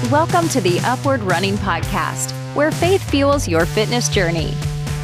Welcome to the Upward Running Podcast, where faith fuels your fitness journey.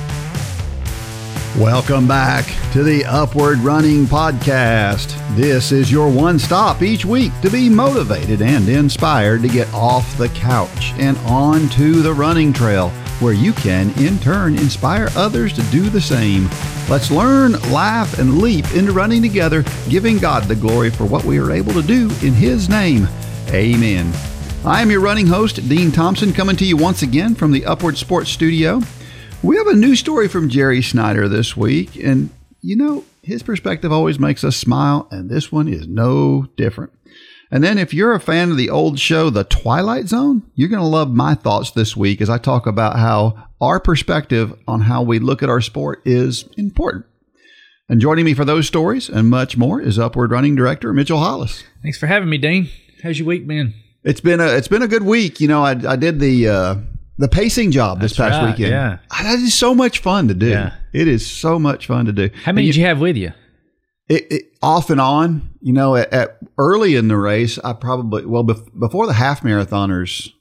Welcome back to the Upward Running Podcast. This is your one stop each week to be motivated and inspired to get off the couch and onto the running trail, where you can, in turn, inspire others to do the same. Let's learn, laugh, and leap into running together, giving God the glory for what we are able to do in His name. Amen. I am your running host, Dean Thompson, coming to you once again from the Upward Sports Studio. We have a new story from Jerry Snyder this week, and you know, his perspective always makes us smile, and this one is no different. And then if you're a fan of the old show, The Twilight Zone, you're going to love my thoughts this week as I talk about how our perspective on how we look at our sport is important. And joining me for those stories and much more is Upward Running Director Mitchell Hollis. Thanks for having me, Dean. How's your week been? It's been a good week. You know, I did the pacing job this past weekend. Yeah, it is so much fun to do. Yeah. It is so much fun to do. How many did you have with you? It off and on. You know, at early in the race, I probably before the half marathoners,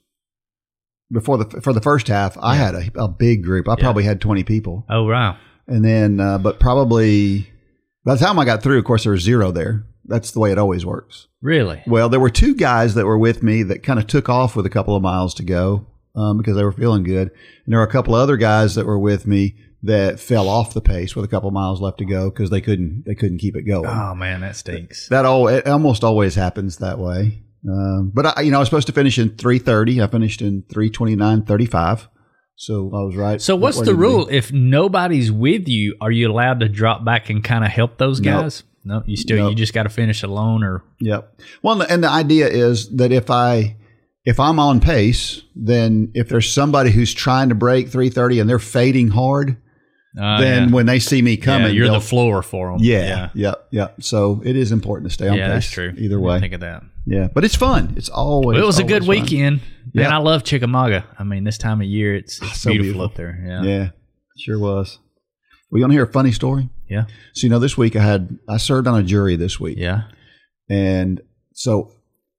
for the first half, I had a big group. I probably had 20 people. Oh wow! And then, but probably by the time I got through, of course, there was zero there. That's the way it always works. Really? Well, there were two guys that were with me that kind of took off with a couple of miles to go because they were feeling good. And there were a couple of other guys that were with me that fell off the pace with a couple of miles left to go because they couldn't keep it going. Oh man, that stinks. It almost always happens that way. But I was supposed to finish in 3:30. I finished in 3:29:35. So I was right. So what's the rule? If nobody's with you, are you allowed to drop back and kind of help those guys? No, you just got to finish alone or. Yep. Well, and the idea is that if I'm on pace, then if there's somebody who's trying to break 3:30 and they're fading hard, then when they see me coming, you're the floor for them. Yeah. So it is important to stay on pace. Yeah, that's true. Either way. Think of that. Yeah, but it's fun. It's always. Well, it was a good weekend. Yeah. Man, I love Chickamauga. I mean, this time of year, it's so beautiful up there. Yeah, sure was. Well, you want to hear a funny story? Yeah. So, this week I served on a jury this week. Yeah. And so,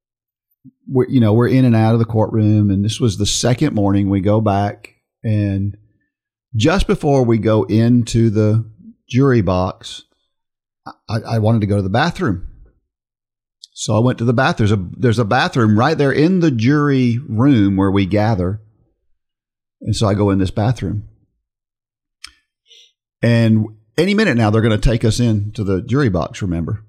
we're in and out of the courtroom, and this was the second morning. We go back, and just before we go into the jury box, I wanted to go to the bathroom. So I went to the bathroom. There's a bathroom right there in the jury room where we gather. And so I go in this bathroom. And any minute now, they're going to take us into the jury box, remember?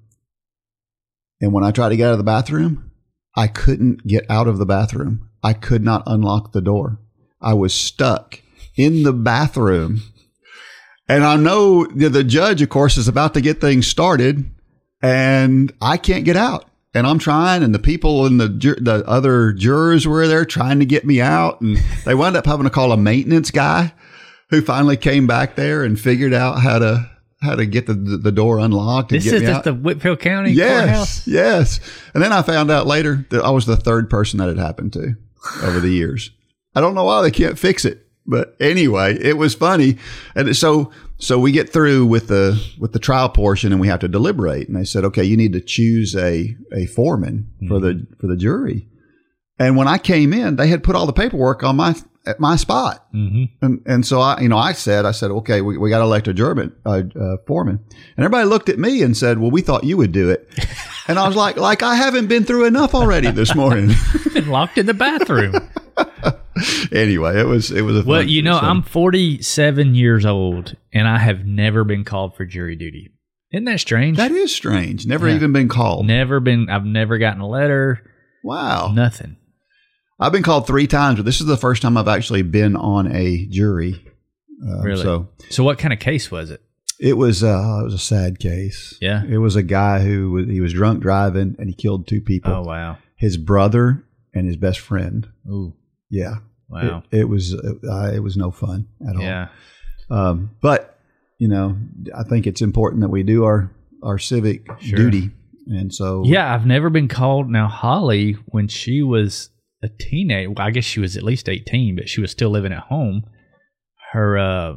And when I tried to get out of the bathroom, I couldn't get out of the bathroom. I could not unlock the door. I was stuck in the bathroom. And I know the judge, of course, is about to get things started, and I can't get out. And I'm trying, and the people and the other jurors were there trying to get me out. And they wound up having to call a maintenance guy who finally came back there and figured out how to get the door unlocked. And this is at the Whitfield County courthouse? Yes. And then I found out later that I was the third person that had happened to over the years. I don't know why they can't fix it. But anyway, it was funny. And so we get through with the trial portion, and we have to deliberate. And they said, okay, you need to choose a foreman for the jury. And when I came in, they had put all the paperwork on my spot. Mm-hmm. And so I said, okay, we got to elect a foreman. And everybody looked at me and said, well, we thought you would do it. And I was like I haven't been through enough already this morning. Been locked in the bathroom. Anyway, it was a fun. Well, I'm 47 years old, and I have never been called for jury duty. Isn't that strange? That is strange. Never even been called. I've never gotten a letter. Wow. Nothing. I've been called 3 times, but this is the first time I've actually been on a jury. Really? So what kind of case was it? It was a sad case. Yeah. It was a guy he was drunk driving, and he killed 2 people. Oh, wow. His brother and his best friend. Ooh. Yeah. Wow. It was no fun at all. Yeah. But I think it's important that we do our civic duty. And so. Yeah. I've never been called. Now, Holly, when she was a teenager, well, I guess she was at least 18, but she was still living at home. Her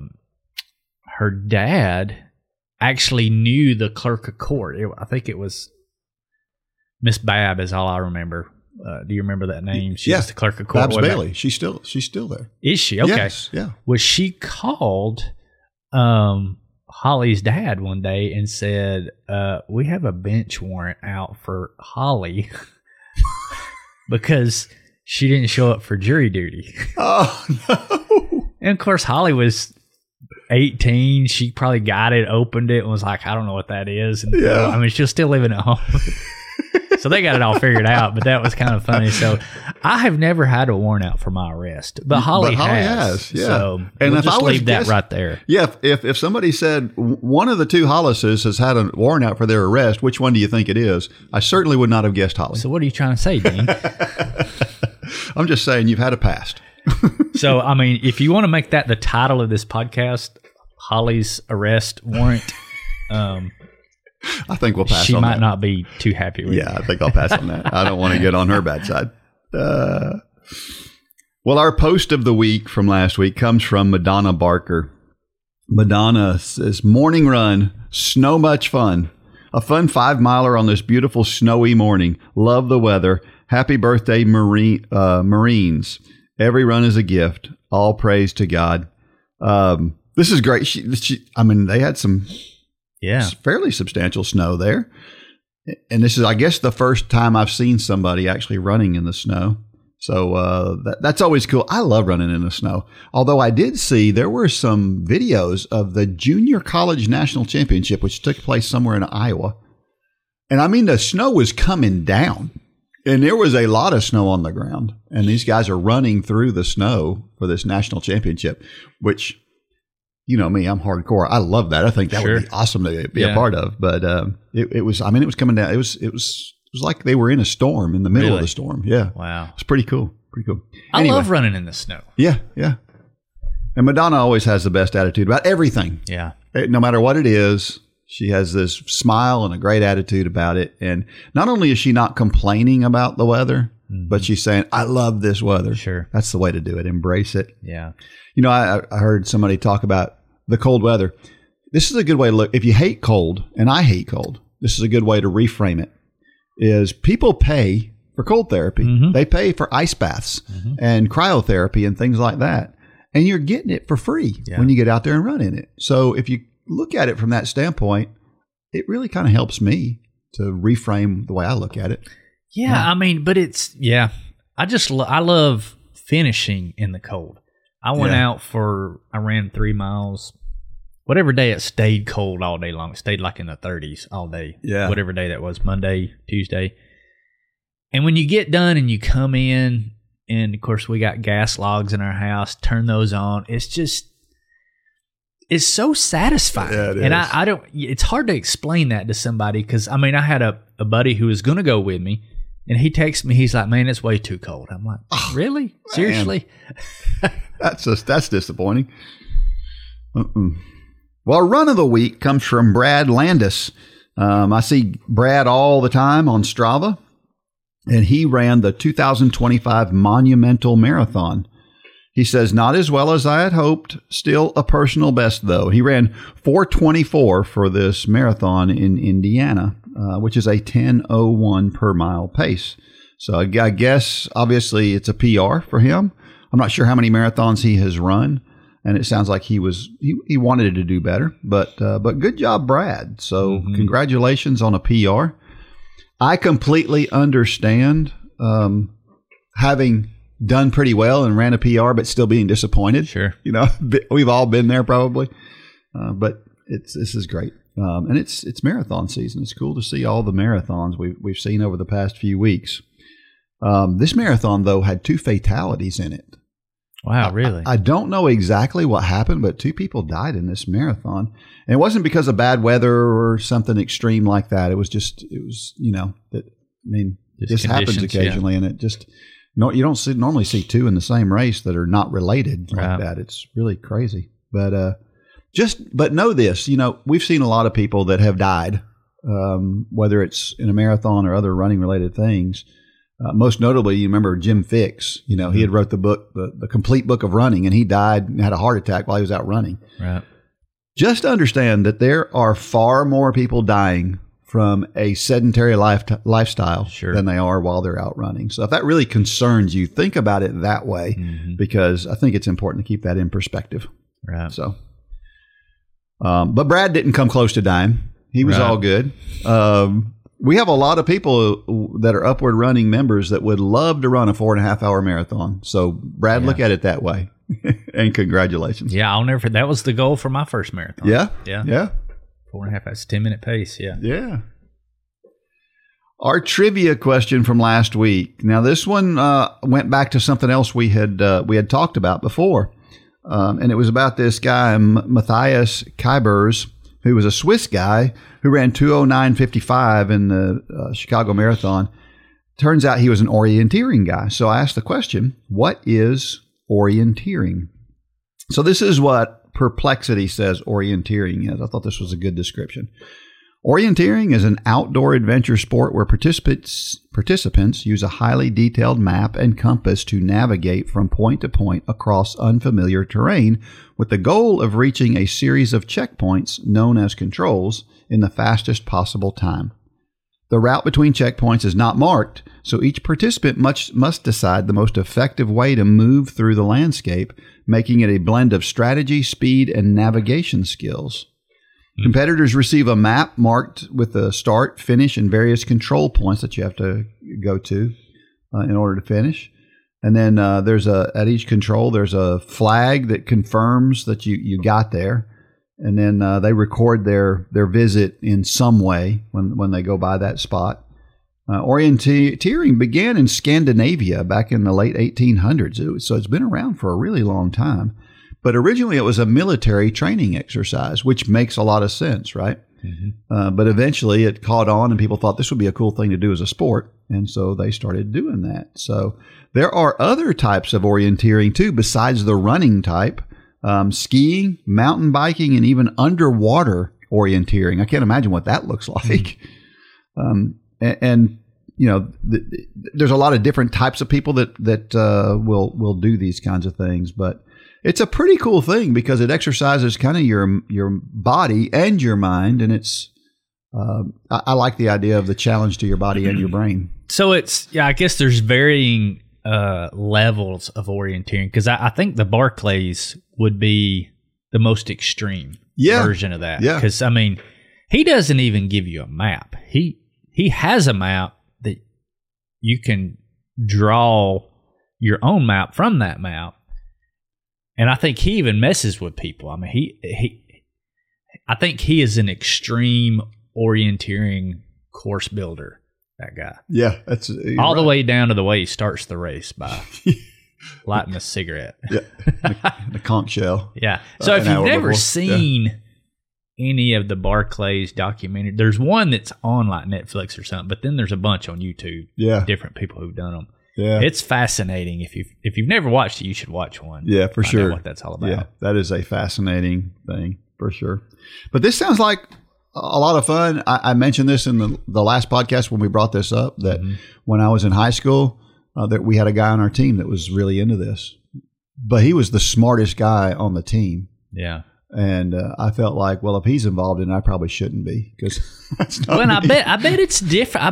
dad actually knew the clerk of court. I think it was Miss Babb is all I remember. Do you remember that name? She Yeah. was the clerk of court. Babs way back. Bailey. She's still there. Is she? Okay. Yes. Yeah. Well, she called Holly's dad one day and said, we have a bench warrant out for Holly because she didn't show up for jury duty. Oh, no. And of course, Holly was 18. She probably got it, opened it, and was like, I don't know what that is. And Yeah. I mean, she was still living at home. So they got it all figured out, but that was kind of funny. So I have never had a warrant out for my arrest, but Holly has. Yeah. So And we'll if just I was leave that guess- right there. Yeah, if somebody said one of the two Hollises has had a warrant out for their arrest, which one do you think it is? I certainly would not have guessed Holly. So what are you trying to say, Dean? I'm just saying you've had a past. So, I mean, if you want to make that the title of this podcast, Holly's arrest warrant, I think we'll pass she on might that. not be too happy with Yeah, I think I'll pass on that. I don't want to get on her bad side. Well, our post of the week from last week comes from Madonna Barker. Madonna says, morning run, snow much fun. A fun 5-miler on this beautiful snowy morning. Love the weather. Happy birthday, Marines. Every run is a gift. All praise to God. This is great. I mean, they had some fairly substantial snow there. And this is, I guess, the first time I've seen somebody actually running in the snow. So that's always cool. I love running in the snow. Although I did see there were some videos of the Junior College National Championship, which took place somewhere in Iowa. And I mean, the snow was coming down. And there was a lot of snow on the ground. And these guys are running through the snow for this national championship, which, you know me, I'm hardcore. I love that. I think that would be awesome to be a part of. But it was, I mean, it was coming down. It was like they were in a storm, in the middle of the storm. Yeah. Wow. It's pretty cool. Pretty cool. I love running in the snow. Yeah. Yeah. And Madonna always has the best attitude about everything. Yeah. No matter what it is, she has this smile and a great attitude about it. And not only is she not complaining about the weather, but she's saying, I love this weather. Sure. That's the way to do it. Embrace it. Yeah. You know, I heard somebody talk about the cold weather. This is a good way to look. If you hate cold, and I hate cold, this is a good way to reframe it, is people pay for cold therapy. Mm-hmm. They pay for ice baths and cryotherapy and things like that. And you're getting it for free when you get out there and run in it. So if you look at it from that standpoint, it really kind of helps me to reframe the way I look at it. Yeah, I mean, but it's, I love finishing in the cold. I went out I ran 3 miles. Whatever day it stayed cold all day long. It stayed like in the 30s all day. Yeah. Whatever day that was, Monday, Tuesday. And when you get done and you come in, and of course we got gas logs in our house, turn those on. It's so satisfying. Yeah, it and is. it's hard to explain that to somebody because, I mean, I had a buddy who was going to go with me, and he texts me, he's like, man, it's way too cold. I'm like, really? Seriously? That's disappointing. Well, our run of the week comes from Brad Landis. I see Brad all the time on Strava, and he ran the 2025 Monumental Marathon. He says, not as well as I had hoped, still a personal best, though. He ran 4:24 for this marathon in Indiana, which is a 10:01 per mile pace. So I guess, obviously, it's a PR for him. I'm not sure how many marathons he has run, and it sounds like he wanted to do better. But good job, Brad. So congratulations on a PR. I completely understand having done pretty well and ran a PR, but still being disappointed. Sure. You know, we've all been there probably. But this is great. And it's marathon season. It's cool to see all the marathons we've seen over the past few weeks. This marathon, though, had 2 fatalities in it. Wow, really? I don't know exactly what happened, but 2 people died in this marathon. And it wasn't because of bad weather or something extreme like that. It was, you know, this happens occasionally, and it just, you don't normally see 2 in the same race that are not related like that. It's really crazy. But know this, you know, we've seen a lot of people that have died, whether it's in a marathon or other running related things. Most notably, you remember Jim Fix. You know, he had wrote the book, the complete book of running, and he died and had a heart attack while he was out running. Right. Just understand that there are far more people dying from a sedentary lifestyle Sure. than they are while they're out running. So if that really concerns you, think about it that way, because I think it's important to keep that in perspective. Right. So, but Brad didn't come close to dying. He was all good. We have a lot of people that are Upward Running members that would love to run a 4.5 hour marathon. So Brad, look at it that way. And congratulations. Yeah, I'll never forget. That was the goal for my first marathon. Yeah. 4.5. That's 10-minute pace. Yeah. Our trivia question from last week. Now, this one went back to something else we had talked about before, and it was about this guy Matthias Kybers, who was a Swiss guy who ran 2:09:55 in the Chicago Marathon. Turns out he was an orienteering guy. So I asked the question, what is orienteering? So this is what Perplexity says orienteering is. I thought this was a good description. Orienteering is an outdoor adventure sport where participants use a highly detailed map and compass to navigate from point to point across unfamiliar terrain with the goal of reaching a series of checkpoints known as controls in the fastest possible time. The route between checkpoints is not marked, so each participant must decide the most effective way to move through the landscape, making it a blend of strategy, speed, and navigation skills. Competitors receive a map marked with the start, finish, and various control points that you have to go to in order to finish. And then at each control, there's a flag that confirms that you got there. And then they record their visit in some way when they go by that spot. Orienteering began in Scandinavia back in the late 1800s, so it's been around for a really long time. But originally it was a military training exercise, which makes a lot of sense, right? But eventually it caught on and people thought this would be a cool thing to do as a sport. And so they started doing that. So there are other types of orienteering too, besides the running type. Skiing, mountain biking, and even underwater orienteering. I can't imagine what that looks like. And you know, there's a lot of different types of people that will do these kinds of things. But it's a pretty cool thing because it exercises kind of your body and your mind, and it's I like the idea of the challenge to your body and your brain. So I guess there's varying levels of orienteering, because I think the Barclays would be the most extreme version of that. Yeah. Because, I mean, he doesn't even give you a map. He has a map that you can draw your own map from that map. And I think he even messes with people. I mean, I think he is an extreme orienteering course builder. That guy. Yeah, that's all the way down to the way he starts the race by lighting a cigarette. Yeah, the conch shell. Yeah. So if you've never seen any of the Barclays documentary, there's one that's on like Netflix or something, but then there's a bunch on YouTube. Yeah, different people who've done them. Yeah, it's fascinating. If you've never watched it, you should watch one. Yeah, for sure. Know what that's all about. Yeah, that is a fascinating thing for sure. But this sounds like a lot of fun. I mentioned this in the last podcast when we brought this up, that when I was in high school, that we had a guy on our team that was really into this, but he was the smartest guy on the team. Yeah. And I felt like, well, if he's involved in it, I probably shouldn't be, because that's not well, me. I bet it's different.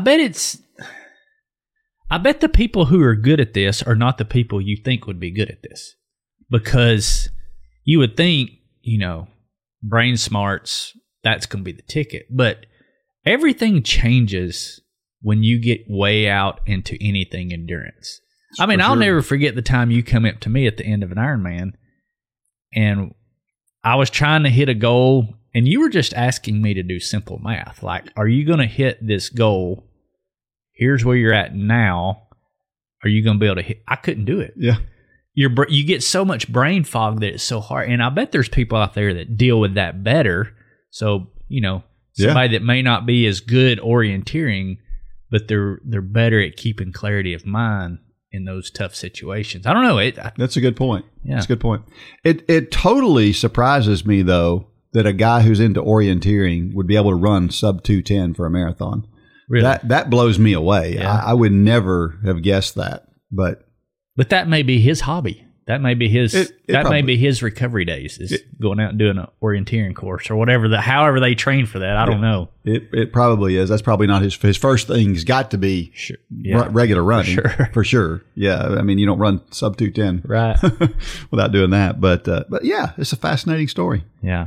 I bet the people who are good at this are not the people you think would be good at this, because you would think, brain smarts, that's going to be the ticket. But everything changes when you get way out into anything endurance. I mean, I'll never forget the time you come up to me at the end of an Ironman, and I was trying to hit a goal, and you were just asking me to do simple math. Like, are you going to hit this goal? Here's where you're at now. Are you going to be able to hit? I couldn't do it. Yeah. You get so much brain fog that it's so hard. And I bet there's people out there that deal with that better. So, somebody that may not be as good orienteering, but they're better at keeping clarity of mind in those tough situations. I don't know. That's a good point. Yeah. That's a good point. It totally surprises me, though, that a guy who's into orienteering would be able to run sub 2:10 for a marathon. Really? That blows me away. Yeah. I would never have guessed that. But that may be his hobby. That may be his. It that probably, may be his recovery days. Is going out and doing an orienteering course or whatever. However they train for that, I don't know. It probably is. That's probably not his first thing's got to be regular running for sure. Yeah, I mean you don't run sub 2:10 right without doing that. But yeah, it's a fascinating story. Yeah.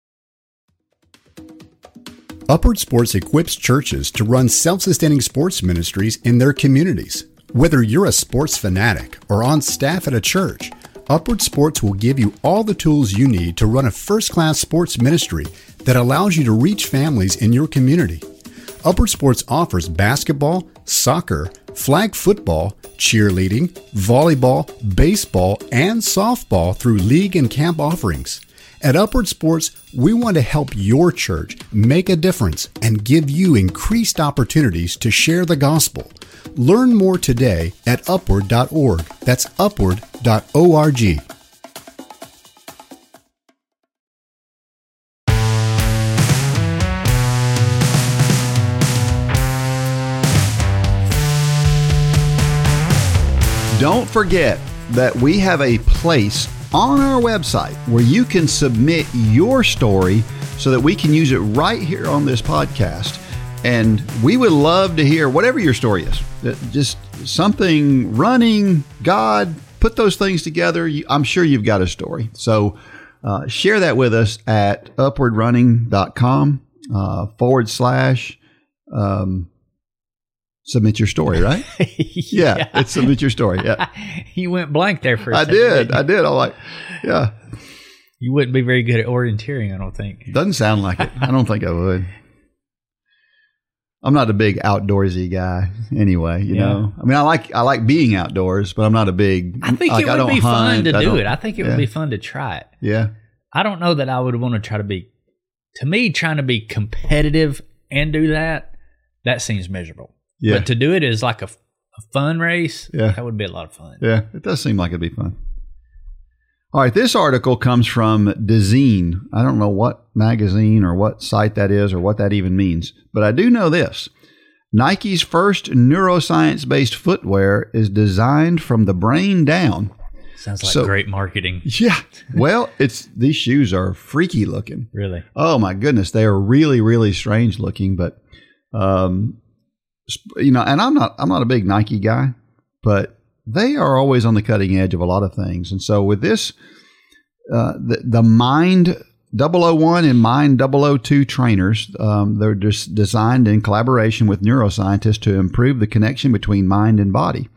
Upward Sports equips churches to run self-sustaining sports ministries in their communities. Whether you're a sports fanatic or on staff at a church, Upward Sports will give you all the tools you need to run a first-class sports ministry that allows you to reach families in your community. Upward Sports offers basketball, soccer, flag football, cheerleading, volleyball, baseball, and softball through league and camp offerings. At Upward Sports, we want to help your church make a difference and give you increased opportunities to share the gospel. Learn more today at upward.org. That's upward.org. Don't forget that we have a place on our website where you can submit your story so that we can use it right here on this podcast. And we would love to hear whatever your story is. Just something running, God, put those things together. I'm sure you've got a story. So share that with us at upwardrunning.com / submit your story, right? Yeah, it's submit your story. Yeah. You went blank there for a second. I did. I'm like, yeah. You wouldn't be very good at orienteering, I don't think. Doesn't sound like it. I don't think I would. I'm not a big outdoorsy guy anyway, you know. I mean, I like being outdoors, but I'm not a big. I think it would be fun to do it. I think it would be fun to try it. Yeah. I don't know that I would want to try to be. To me, trying to be competitive and do that seems miserable. Yeah. But to do it as like a fun race, that would be a lot of fun. Yeah, it does seem like it'd be fun. All right, this article comes from DAZN. I don't know what magazine or what site that is or what that even means, but I do know this. Nike's first neuroscience-based footwear is designed from the brain down. Sounds like great marketing. Yeah. Well, these shoes are freaky looking. Really? Oh my goodness, they are really, really strange looking, but you know, and I'm not a big Nike guy, but they are always on the cutting edge of a lot of things. And so with this, the Mind 001 and Mind 002 trainers, they're just designed in collaboration with neuroscientists to improve the connection between mind and body.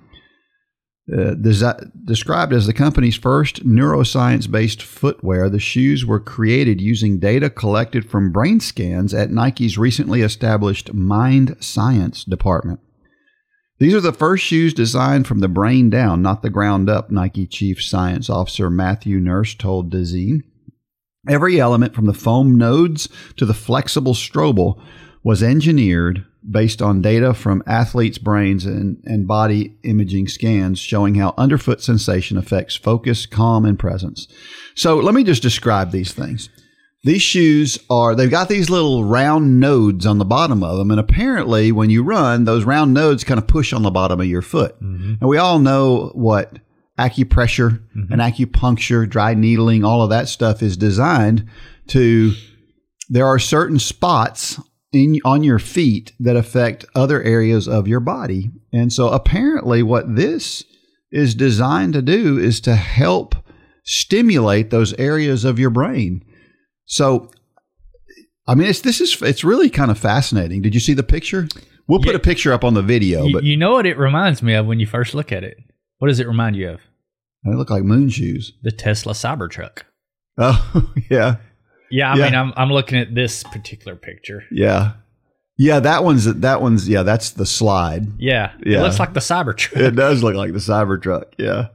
Described as the company's first neuroscience-based footwear, the shoes were created using data collected from brain scans at Nike's recently established Mind Science department. These are the first shoes designed from the brain down, not the ground up, Nike Chief Science Officer Matthew Nurse told DAZN. Every element from the foam nodes to the flexible strobel was engineered based on data from athletes' brains and body imaging scans showing how underfoot sensation affects focus, calm, and presence. So let me just describe these things. These shoes they've got these little round nodes on the bottom of them. And apparently when you run, those round nodes kind of push on the bottom of your foot. Mm-hmm. And we all know what acupressure and acupuncture, dry needling, all of that stuff is designed to. There are certain spots on your feet that affect other areas of your body. And so apparently what this is designed to do is to help stimulate those areas of your brain. So, I mean, it's really kind of fascinating. Did you see the picture? We'll put a picture up on the video. But you know what it reminds me of when you first look at it? What does it remind you of? They look like moon shoes. The Tesla Cybertruck. Oh, yeah. Yeah, I mean, I'm looking at this particular picture. Yeah. Yeah, that one's that's the slide. Yeah. It looks like the Cybertruck. It does look like the Cybertruck, yeah.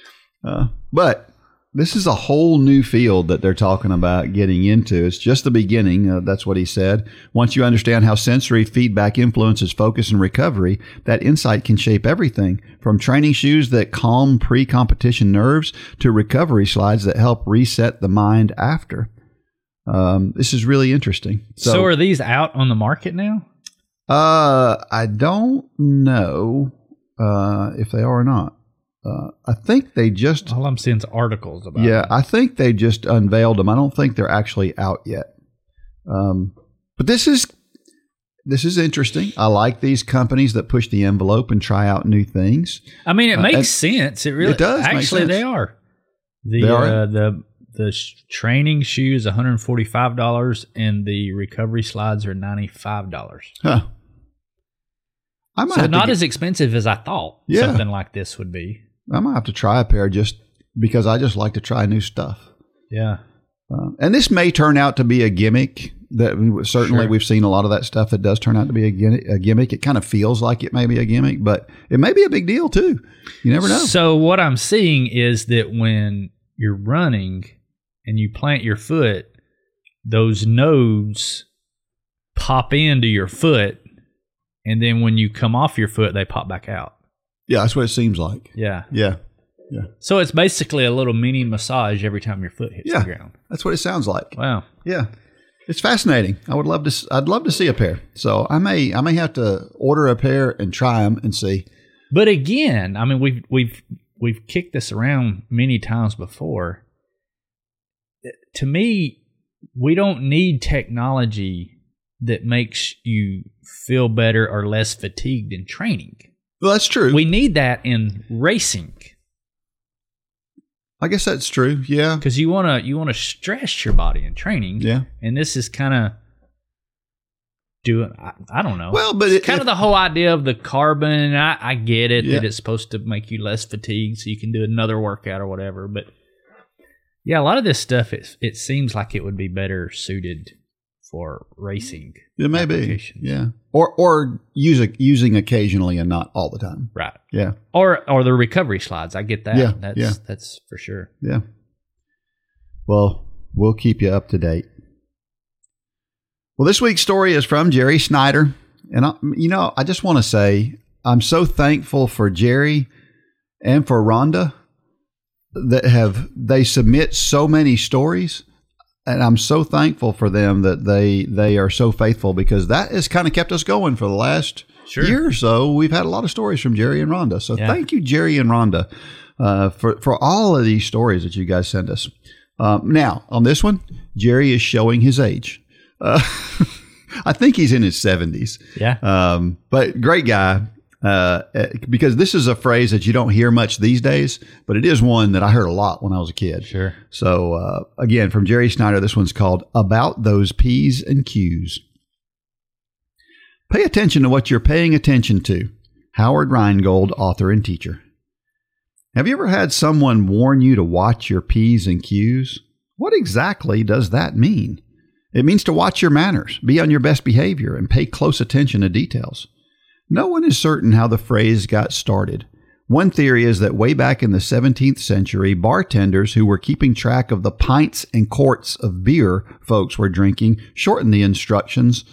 But this is a whole new field that they're talking about getting into. It's just the beginning. That's what he said. Once you understand how sensory feedback influences focus and recovery, that insight can shape everything from training shoes that calm pre-competition nerves to recovery slides that help reset the mind after. This is really interesting. So are these out on the market now? I don't know if they are or not. I think they just... All I'm seeing is articles about Yeah, it. I think they just unveiled them. I don't think they're actually out yet. But this is interesting. I like these companies that push the envelope and try out new things. I mean, it makes sense. It really It does make Actually, sense. they are. They are? The training shoes $145 and the recovery slides are $95. Huh. I might So have not to as expensive as I thought Yeah. something like this would be. I might have to try a pair just because I just like to try new stuff. Yeah. And this may turn out to be a gimmick. Certainly Sure. we've seen a lot of that stuff that does turn out to be a gimmick. It kind of feels like it may be a gimmick, but it may be a big deal too. You never know. So what I'm seeing is that when you're running and you plant your foot, those nodes pop into your foot, and then when you come off your foot, they pop back out. Yeah, that's what it seems like. Yeah. Yeah. So it's basically a little mini massage every time your foot hits the ground. That's what it sounds like. Wow. Yeah. It's fascinating. I'd love to see a pair. So I may have to order a pair and try them and see. But again, I mean, we've kicked this around many times before. To me, we don't need technology that makes you feel better or less fatigued in training. Well, that's true. We need that in racing. I guess that's true. Yeah. Because you wanna stress your body in training. Yeah. And this is kind of doing. I don't know. Well, but it's kind of the whole idea of the carbon. I get it Yeah. that it's supposed to make you less fatigued, so you can do another workout or whatever. But yeah, a lot of this stuff it seems like it would be better suited for racing. It may be. applications. Yeah. Or using occasionally and not all the time. Right. Yeah. Or the recovery slides. I get that. Yeah, That's for sure. Yeah. Well, we'll keep you up to date. Well, this week's story is from Jerry Snyder. And, I just want to say I'm so thankful for Jerry and for Rhonda that they submit so many stories. And I'm so thankful for them that they are so faithful, because that has kind of kept us going for the last year or so. We've had a lot of stories from Jerry and Rhonda. So thank you, Jerry and Rhonda, for all of these stories that you guys send us. Now, on this one, Jerry is showing his age. I think he's in his 70s. Yeah. But great guy. Because this is a phrase that you don't hear much these days, but it is one that I heard a lot when I was a kid. Sure. So, again, from Jerry Snyder, this one's called About Those P's and Q's. Pay attention to what you're paying attention to. Howard Rheingold, author and teacher. Have you ever had someone warn you to watch your P's and Q's? What exactly does that mean? It means to watch your manners, be on your best behavior, and pay close attention to details. No one is certain how the phrase got started. One theory is that way back in the 17th century, bartenders who were keeping track of the pints and quarts of beer folks were drinking shortened the instructions,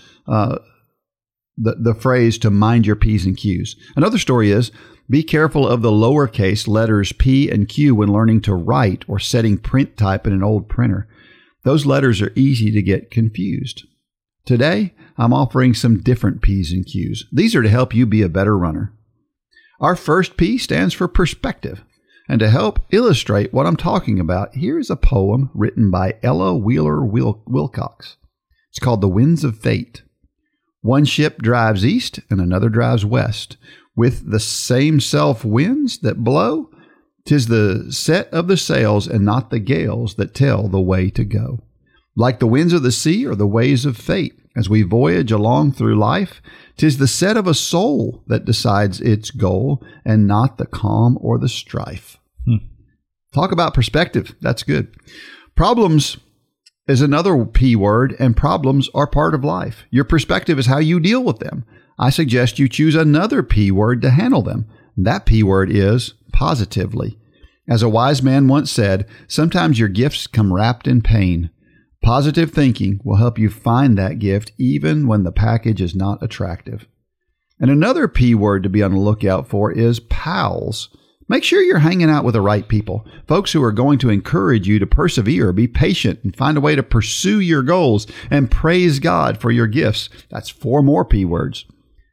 the phrase to mind your P's and Q's. Another story is, be careful of the lowercase letters P and Q when learning to write or setting print type in an old printer. Those letters are easy to get confused. Today, I'm offering some different P's and Q's. These are to help you be a better runner. Our first P stands for perspective. And to help illustrate what I'm talking about, here is a poem written by Ella Wheeler Wilcox. It's called The Winds of Fate. One ship drives east and another drives west. With the same self winds that blow, 'tis the set of the sails and not the gales that tell the way to go. Like the winds of the sea or the ways of fate, as we voyage along through life, 'tis the set of a soul that decides its goal, and not the calm or the strife. Talk about perspective. That's good. Problems is another P word, and problems are part of life. Your perspective is how you deal with them. I suggest you choose another P word to handle them. That P word is positively. As a wise man once said, sometimes your gifts come wrapped in pain. Positive thinking will help you find that gift even when the package is not attractive. And another P word to be on the lookout for is pals. Make sure you're hanging out with the right people, folks who are going to encourage you to persevere, be patient, and find a way to pursue your goals, and praise God for your gifts. That's 4 more P words.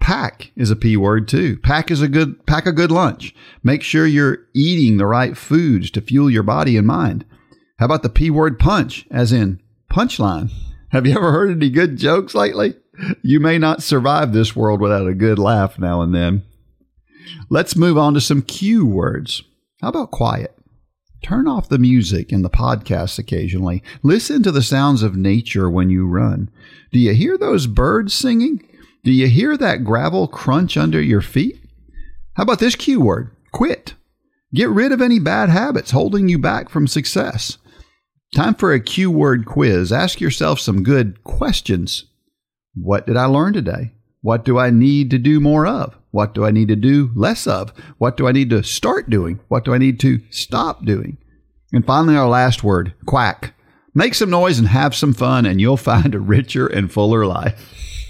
Pack is a P word too. Pack a good lunch. Make sure you're eating the right foods to fuel your body and mind. How about the P word punch, as in punchline? Have you ever heard any good jokes lately? You may not survive this world without a good laugh now and then. Let's move on to some Q words. How about quiet? Turn off the music and the podcasts occasionally. Listen to the sounds of nature when you run. Do you hear those birds singing? Do you hear that gravel crunch under your feet? How about this Q word? Quit. Get rid of any bad habits holding you back from success. Time for a Q word quiz. Ask yourself some good questions. What did I learn today? What do I need to do more of? What do I need to do less of? What do I need to start doing? What do I need to stop doing? And finally, our last word, quack. Make some noise and have some fun, and you'll find a richer and fuller life.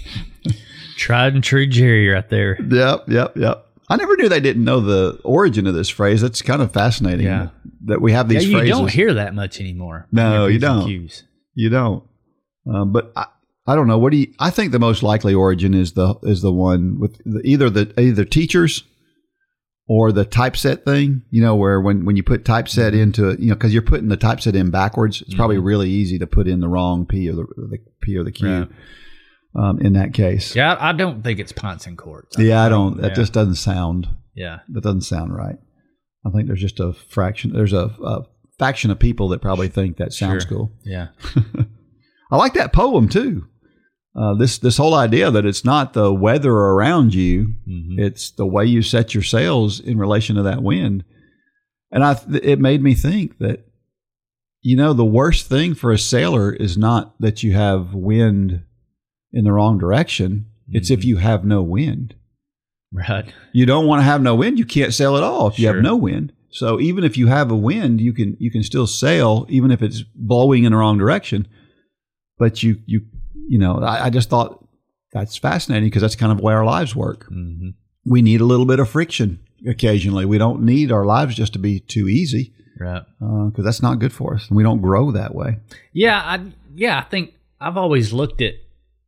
Tried and true Jerry right there. Yep. I never knew they didn't know the origin of this phrase. It's kind of fascinating that we have these phrases. You don't hear that much anymore. No, you don't. You don't. But I don't know. I think the most likely origin is the one with either teachers or the typeset thing, where when you put typeset into, because you're putting the typeset in backwards, it's probably really easy to put in the wrong P or the P or the Q. Right. In that case. Yeah, I don't think it's pints and quarts. I don't. That just doesn't sound. Yeah. That doesn't sound right. I think there's just a fraction. There's a faction of people that probably think that sounds cool. Yeah. I like that poem too. This whole idea that it's not the weather around you, it's the way you set your sails in relation to that wind. And it made me think that, the worst thing for a sailor is not that you have wind in the wrong direction. It's if you have no wind. Right. You don't want to have no wind. You can't sail at all if you have no wind. So even if you have a wind, you can still sail, even if it's blowing in the wrong direction. But I just thought that's fascinating because that's kind of the way our lives work. Mm-hmm. We need a little bit of friction occasionally. We don't need our lives just to be too easy. Right. Because that's not good for us. And we don't grow that way. Yeah. I think I've always looked at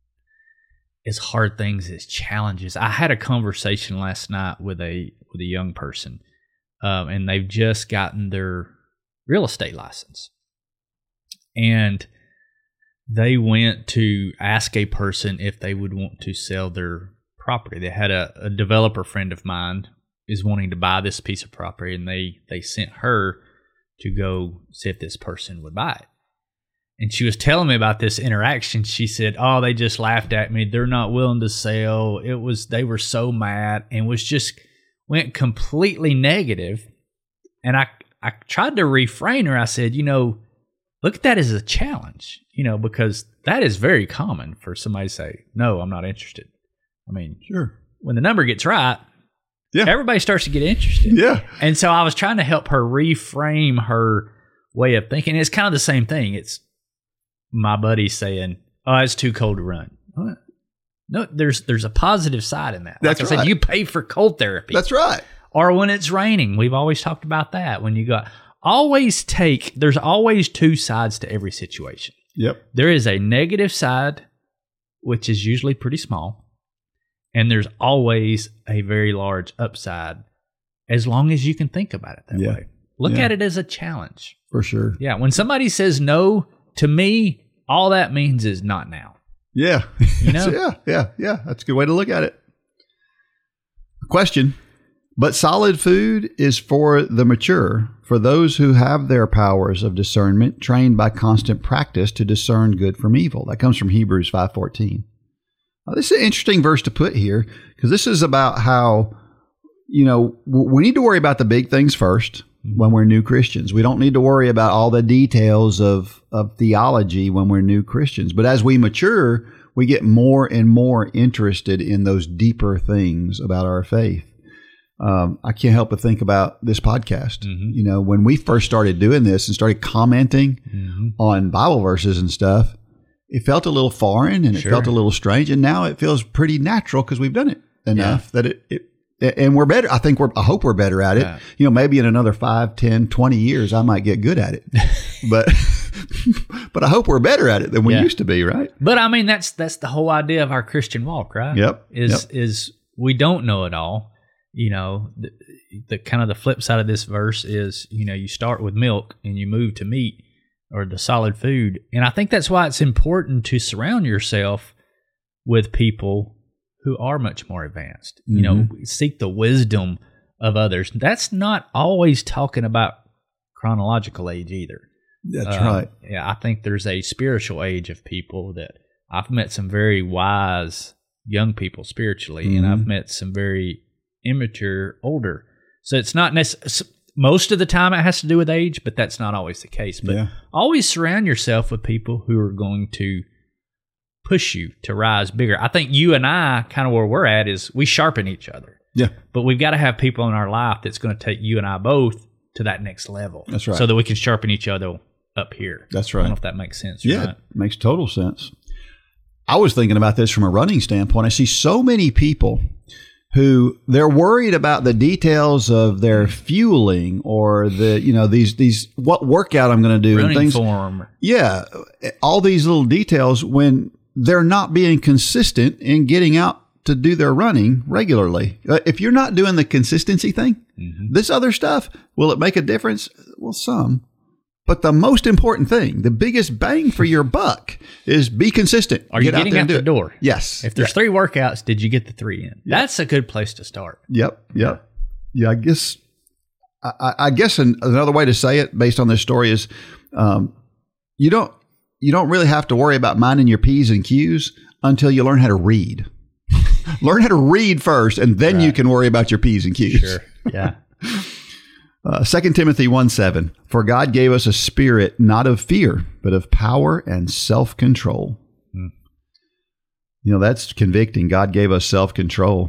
as hard things as challenges. I had a conversation last night with a young person, and they've just gotten their real estate license. And they went to ask a person if they would want to sell their property. They had a developer friend of mine is wanting to buy this piece of property, and they sent her to go see if this person would buy it. And she was telling me about this interaction. She said, "Oh, they just laughed at me. They're not willing to sell. They were so mad," and went completely negative. And I tried to refrain her. I said, look at that as a challenge, because that is very common for somebody to say, "No, I'm not interested." I mean, sure. When the number gets right, everybody starts to get interested. Yeah. And so I was trying to help her reframe her way of thinking. It's kind of the same thing. It's my buddy saying, "Oh, it's too cold to run." No, there's a positive side in that. That's like right. I said, you pay for cold therapy. That's right. Or when it's raining, we've always talked about that. When you got there's always two sides to every situation. Yep. There is a negative side, which is usually pretty small, and there's always a very large upside, as long as you can think about it that way. Look at it as a challenge. For sure. Yeah. When somebody says no, to me, all that means is not now. Yeah. Yeah. That's a good way to look at it. Question. But solid food is for the mature, for those who have their powers of discernment trained by constant practice to discern good from evil. That comes from Hebrews 5:14. This is an interesting verse to put here because this is about how, we need to worry about the big things first when we're new Christians. We don't need to worry about all the details of theology when we're new Christians. But as we mature, we get more and more interested in those deeper things about our faith. I can't help but think about this podcast. Mm-hmm. When we first started doing this and started commenting on Bible verses and stuff, it felt a little foreign and it felt a little strange. And now it feels pretty natural because we've done it enough that and we're better. I hope we're better at it. Yeah. Maybe in another 5, 10, 20 years, I might get good at it. But but I hope we're better at it than we used to be, right? But I mean, that's the whole idea of our Christian walk, right? Yep. Is we don't know it all. You know, the kind of the flip side of this verse is, you know, you start with milk and you move to meat or the solid food. And I think that's why it's important to surround yourself with people who are much more advanced. You know, seek the wisdom of others. That's not always talking about chronological age either. That's right. Yeah, I think there's a spiritual age of people that I've met some very wise young people spiritually, and I've met some very immature older. So it's not necessarily, most of the time it has to do with age, but that's not always the case. But always surround yourself with people who are going to push you to rise bigger. I think you and I, kind of where we're at, is we sharpen each other. Yeah. But we've got to have people in our life that's going to take you and I both to that next level. That's right. So that we can sharpen each other up here. That's right. I don't know if that makes sense. Yeah, right? it makes total sense. I was thinking about this from a running standpoint. I see so many people who they're worried about the details of their fueling or the, you know, these what workout I'm going to do running and things. Form. Yeah, all these little details when they're not being consistent in getting out to do their running regularly. If you're not doing the consistency thing, this other stuff, will it make a difference? Well, some. But the most important thing, the biggest bang for your buck, is be consistent. Are you getting out the door? Yes. If there's 3 workouts, did you get the 3 in? That's a good place to start. Yep. Yeah, I guess another way to say it based on this story is you don't really have to worry about minding your P's and Q's until you learn how to read. Learn how to read first, and then you can worry about your P's and Q's. Sure. Yeah. 2 Timothy 1:7, for God gave us a spirit not of fear, but of power and self-control. You know, that's convicting. God gave us self-control.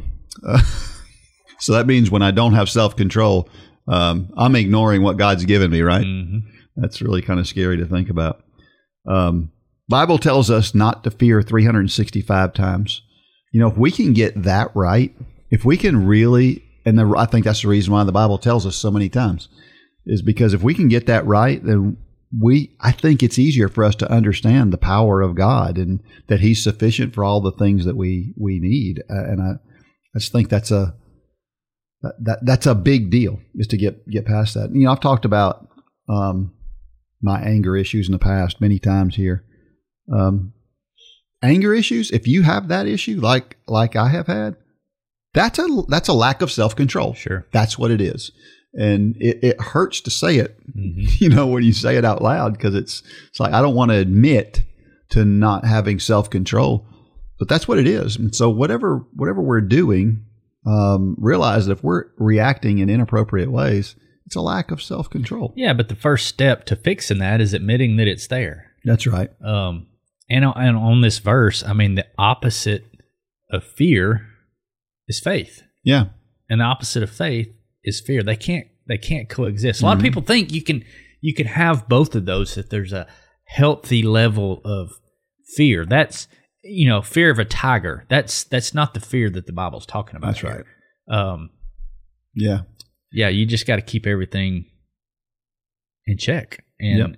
So that means when I don't have self-control, I'm ignoring what God's given me, right? That's really kind of scary to think about. Bible tells us not to fear 365 times. You know, if we can get that right, if we can really, and I think that's the reason why the Bible tells us so many times, is because if we can get that right, then I think it's easier for us to understand the power of God and that He's sufficient for all the things that we need. And I just think that's a big deal, is to get past that. You know, I've talked about my anger issues in the past many times here. Anger issues, if you have that issue like I have had, that's a lack of self-control. Sure. That's what it is. And it hurts to say it, you know, when you say it out loud, because it's like, I don't want to admit to not having self-control, but that's what it is. And so whatever we're doing, realize that if we're reacting in inappropriate ways, it's a lack of self-control. Yeah, but the first step to fixing that is admitting that it's there. That's right. And on this verse, I mean, the opposite of fear is faith. Yeah. And the opposite of faith is fear. They can't coexist. A lot of people think you can have both of those if there's a healthy level of fear. That's, you know, fear of a tiger. That's not the fear that the Bible's talking about. That's here. right. Yeah. Yeah, you just got to keep everything in check and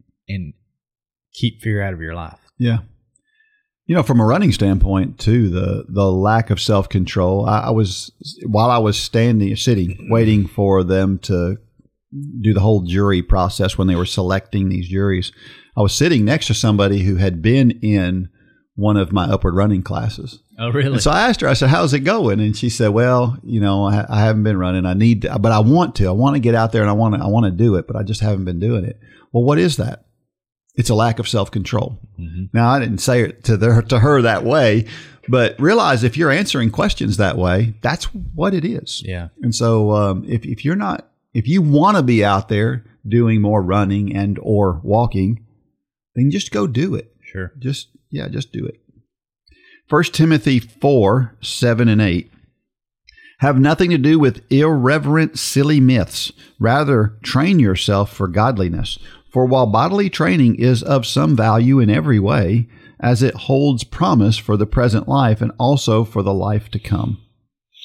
keep fear out of your life. Yeah. You know, from a running standpoint too, the lack of self-control, while I was sitting, waiting for them to do the whole jury process when they were selecting these juries, I was sitting next to somebody who had been in one of my upward running classes. Oh, really? And so I asked her, I said, how's it going? And she said, well, you know, I haven't been running. But I want to get out there and I want to do it, but I just haven't been doing it. Well, what is that? It's a lack of self-control. Now, I didn't say it to her that way, but realize if you're answering questions that way, that's what it is. Yeah. And so if you want to be out there doing more running and or walking, then just go do it. Sure. Just do it. 1 Timothy 4:7 and 8. Have nothing to do with irreverent, silly myths. Rather, train yourself for godliness. For while bodily training is of some value in every way, as it holds promise for the present life and also for the life to come.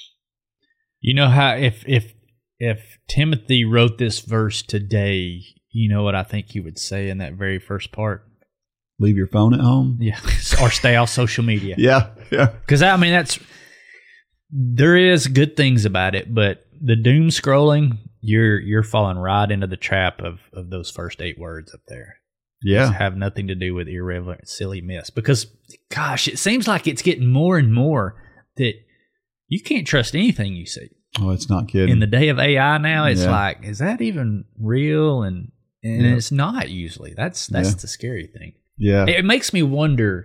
You know how if Timothy wrote this verse today, You know what I think you would say in that very first part? Leave your phone at home. Yeah, or stay off social media. Yeah. Because I mean, there is good things about it, but the doom scrolling, you're falling right into the trap of those first 8 words up there. Yeah, Just have nothing to do with irrelevant, silly myths. Because, gosh, it seems like it's getting more and more that you can't trust anything you see. Oh, it's not kidding. In the day of AI now, it's like, is that even real? And it's not usually. That's the scary thing. Yeah, it makes me wonder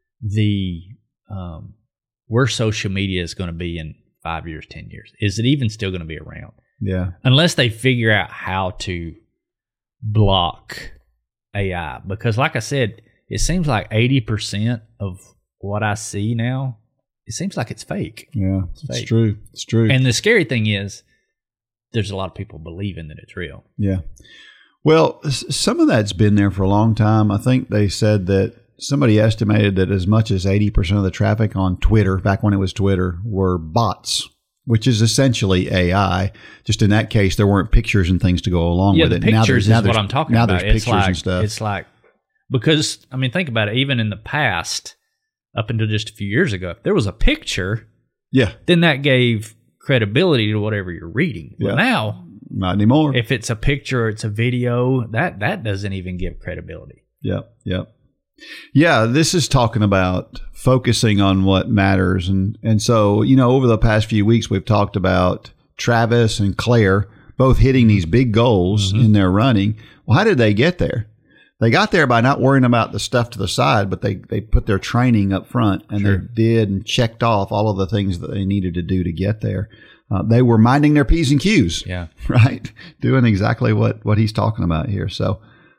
where social media is going to be in 5 years, 10 years. Is it even still going to be around? Yeah, unless they figure out how to block AI, because like I said, it seems like 80% of what I see now, it seems like it's fake. Yeah, it's true. It's true. And the scary thing is, there's a lot of people believing that it's real. Yeah. Well, some of that's been there for a long time. I think they said that somebody estimated that as much as 80% of the traffic on Twitter, back when it was Twitter, were bots, which is essentially AI. Just in that case, there weren't pictures and things to go along with it. Yeah, the pictures is what I'm talking about. Now there's pictures and stuff. It's like, because, I mean, think about it. Even in the past, up until just a few years ago, if there was a picture, then that gave credibility to whatever you're reading. But now, not anymore. If it's a picture or it's a video, that doesn't even give credibility. Yep. Yeah, this is talking about focusing on what matters. And so, over the past few weeks, we've talked about Travis and Claire both hitting these big goals in their running. Well, how did they get there? They got there by not worrying about the stuff to the side, but they put their training up front, and they did and checked off all of the things that they needed to do to get there. They were minding their P's and Q's, right? Doing exactly what he's talking about here. So,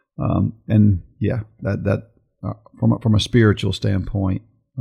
that from a spiritual standpoint,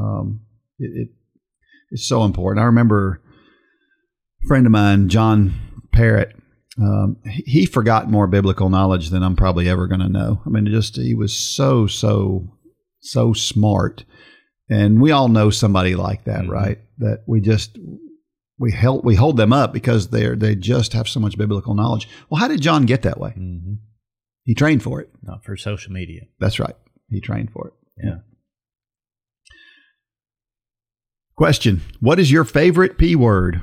it's so important. I remember a friend of mine, John Parrott. He forgot more biblical knowledge than I'm probably ever going to know. I mean, he was so smart, and we all know somebody like that, right? That we hold them up because they just have so much biblical knowledge. Well, how did John get that way? Mm-hmm. He trained for it. Not for social media. That's right. He trained for it. Yeah. Question: what is your favorite P word?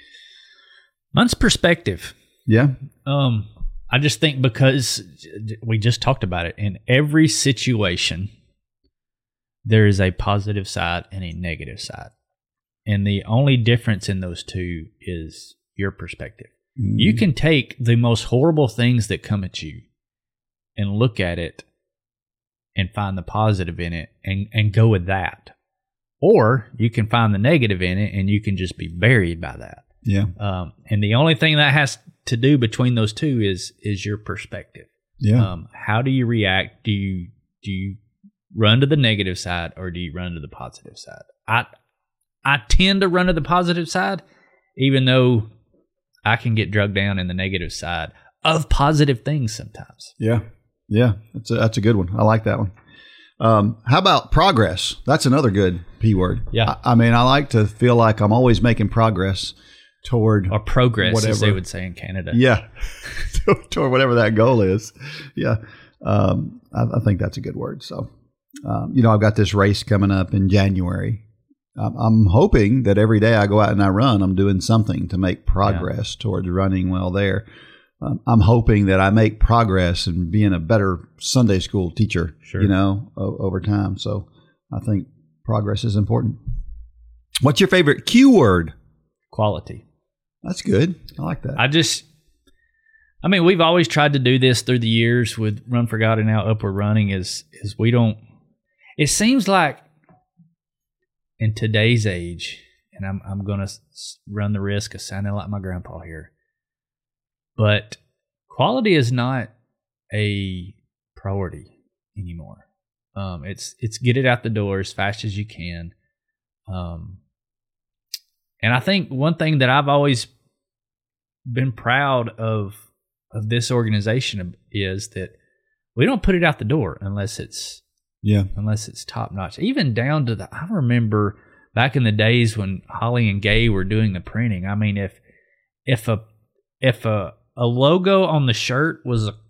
Mine's perspective. Yeah. I just think because we just talked about it, in every situation, there is a positive side and a negative side. And the only difference in those two is your perspective. Mm. You can take the most horrible things that come at you and look at it and find the positive in it and go with that. Or you can find the negative in it and you can just be buried by that. Yeah. And the only thing that has to do between those two is your perspective. Yeah. How do you react? Do you run to the negative side or do you run to the positive side? I tend to run to the positive side, even though I can get drugged down in the negative side of positive things sometimes. Yeah. Yeah. That's a good one. I like that one. How about progress? That's another good P word. Yeah. I mean, I like to feel like I'm always making progress toward or progress, whatever. As they would say in Canada. Yeah. Toward whatever that goal is. Yeah. I think that's a good word. So, I've got this race coming up in January. I'm hoping that every day I go out and I run, I'm doing something to make progress towards running well there. I'm hoping that I make progress in being a better Sunday school teacher, over time. So I think progress is important. What's your favorite Q word? Quality. That's good. I like that. I mean, we've always tried to do this through the years with Run for God and now Upward Running is we don't, it seems like in today's age, and I'm going to run the risk of sounding like my grandpa here, but quality is not a priority anymore. It's get it out the door as fast as you can. And I think one thing that I've always been proud of this organization is that we don't put it out the door unless it's top notch. Even down to I remember back in the days when Holly and Gay were doing the printing. I mean, if a logo on the shirt was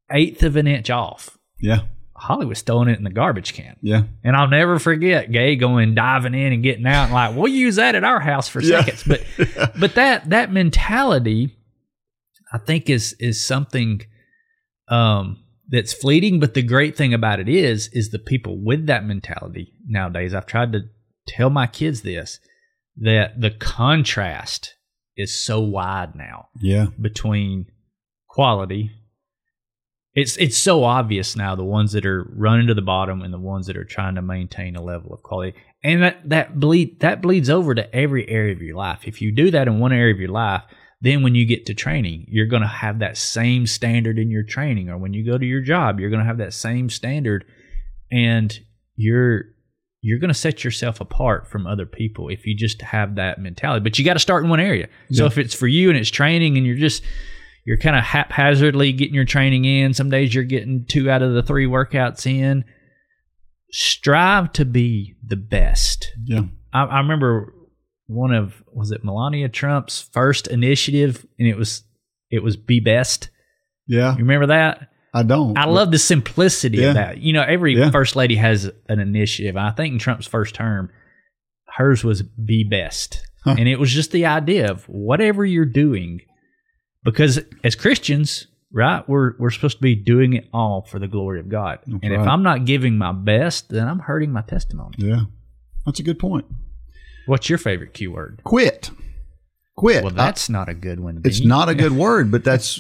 1/8 of an inch off. Yeah. Holly was throwing it in the garbage can. Yeah. And I'll never forget Gay diving in and getting out and like, we'll use that at our house for seconds. But that mentality, I think is something that's fleeting. But the great thing about it is the people with that mentality nowadays. I've tried to tell my kids this, that the contrast is so wide now. Yeah. Between quality. It's so obvious now, the ones that are running to the bottom and the ones that are trying to maintain a level of quality. And that bleeds over to every area of your life. If you do that in one area of your life, then when you get to training, you're going to have that same standard in your training. Or when you go to your job, you're going to have that same standard. And you're going to set yourself apart from other people if you just have that mentality. But you got to start in one area. Yeah. So if it's for you and it's training and you're kind of haphazardly getting your training in. Some days you're getting 2 out of the 3 workouts in. Strive to be the best. Yeah. I remember was it Melania Trump's first initiative, and it was Be Best. Yeah. You remember that? I don't. I love the simplicity of that. Every first lady has an initiative. I think in Trump's first term, hers was Be Best. Huh. And it was just the idea of whatever you're doing. Because as Christians, right, we're supposed to be doing it all for the glory of God. That's and right. If I'm not giving my best, then I'm hurting my testimony. Yeah, that's a good point. What's your favorite Q word? Quit. Well, that's not a good one. It's not a good word, but that's,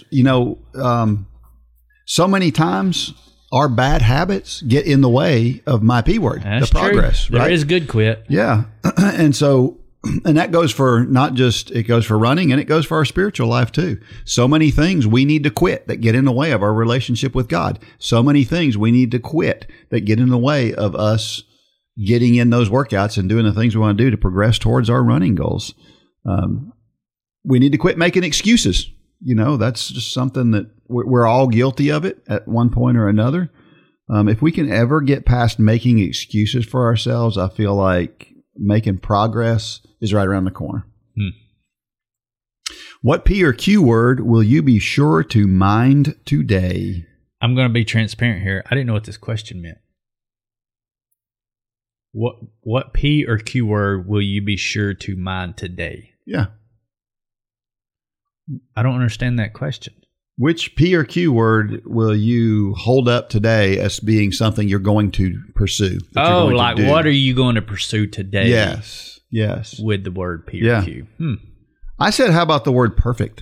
so many times our bad habits get in the way of my P word, that's the progress. True. Right? There is good quit. Yeah. And that goes for it goes for running, and it goes for our spiritual life too. So many things we need to quit that get in the way of our relationship with God. So many things we need to quit that get in the way of us getting in those workouts and doing the things we want to do to progress towards our running goals. We need to quit making excuses. That's just something that we're all guilty of it at one point or another. If we can ever get past making excuses for ourselves, I feel like making progress is right around the corner. What P or Q word will you be sure to mind today? I'm going to be transparent here. I didn't know what this question meant. What P or Q word will you be sure to mind today? Yeah. I don't understand that question. Which P or Q word will you hold up today as being something you're going to pursue? Oh, like what are you going to pursue today? Yes. With the word P or Q. I said, how about the word perfect?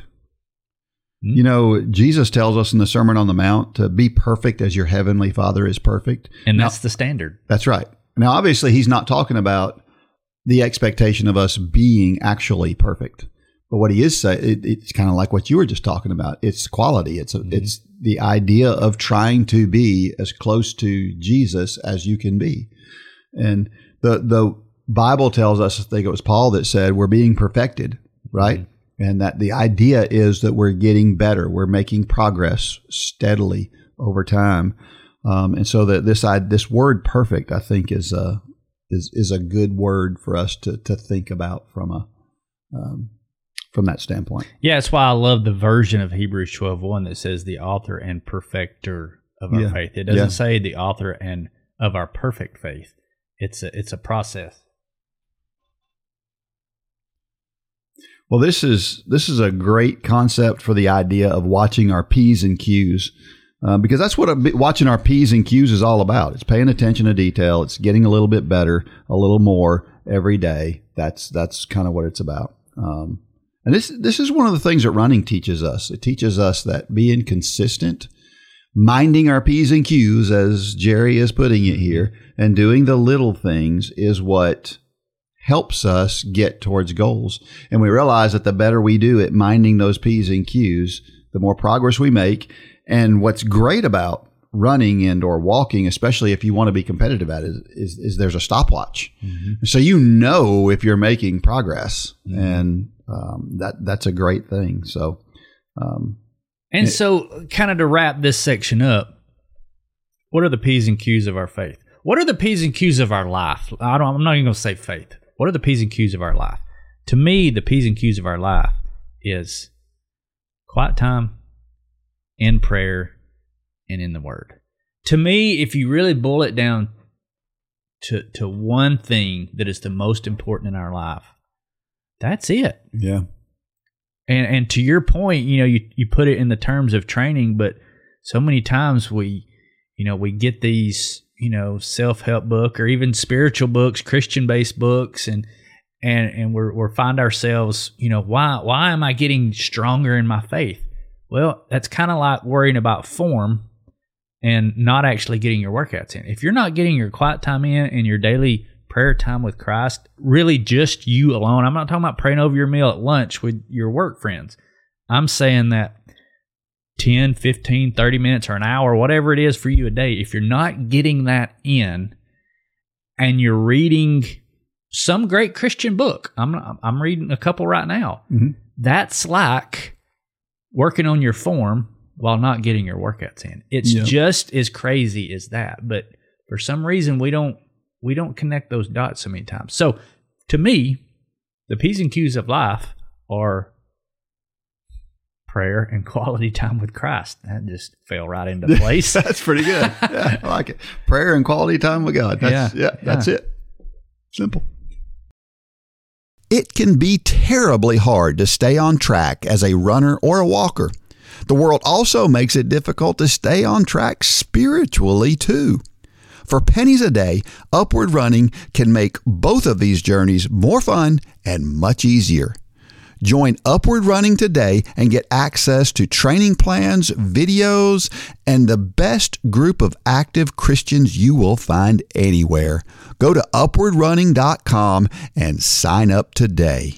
Jesus tells us in the Sermon on the Mount to be perfect as your heavenly Father is perfect. And that's the standard. That's right. Now, obviously, he's not talking about the expectation of us being actually perfect. But what he is saying, it's kind of like what you were just talking about. It's quality. It's the idea of trying to be as close to Jesus as you can be. And the Bible tells us, I think it was Paul that said, we're being perfected, right? Mm-hmm. And that the idea is that we're getting better. We're making progress steadily over time. And so that this word perfect, I think, is a good word for us to think about from that standpoint. Yeah, that's why I love the version of Hebrews 12:1 that says the author and perfecter of our faith. It doesn't say the author and of our perfect faith. It's a process. Well, this is a great concept for the idea of watching our P's and Q's, because that's what watching our P's and Q's is all about. It's paying attention to detail. It's getting a little bit better, a little more every day. That's kind of what it's about. And this is one of the things that running teaches us. It teaches us that being consistent, minding our P's and Q's, as Jerry is putting it here, and doing the little things is what helps us get towards goals. And we realize that the better we do at minding those P's and Q's, the more progress we make. And what's great about running and or walking, especially if you want to be competitive at it, is there's a stopwatch. Mm-hmm. So if you're making progress, and that's a great thing. So, so kind of to wrap this section up, what are the P's and Q's of our faith? What are the P's and Q's of our life? I'm not even going to say faith. What are the P's and Q's of our life? To me, the P's and Q's of our life is quiet time, in prayer, and in the Word. To me, if you really boil it down to one thing that is the most important in our life, that's it. Yeah. And to your point, you put it in the terms of training, but so many times we get these, self-help book or even spiritual books, Christian-based books, and we're find ourselves, why am I getting stronger in my faith? Well, that's kind of like worrying about form and not actually getting your workouts in. If you're not getting your quiet time in and your daily prayer time with Christ, really just you alone. I'm not talking about praying over your meal at lunch with your work friends. I'm saying that 10, 15, 30 minutes or an hour, whatever it is for you a day, if you're not getting that in and you're reading some great Christian book, I'm reading a couple right now, that's like working on your form while not getting your workouts in. It's just as crazy as that. But for some reason, we don't connect those dots so many times. So to me, the P's and Q's of life are prayer and quality time with Christ. That just fell right into place. That's pretty good. Yeah, I like it. Prayer and quality time with God. That's it. Simple. It can be terribly hard to stay on track as a runner or a walker. The world also makes it difficult to stay on track spiritually too. For pennies a day, Upward Running can make both of these journeys more fun and much easier. Join Upward Running today and get access to training plans, videos, and the best group of active Christians you will find anywhere. Go to upwardrunning.com and sign up today.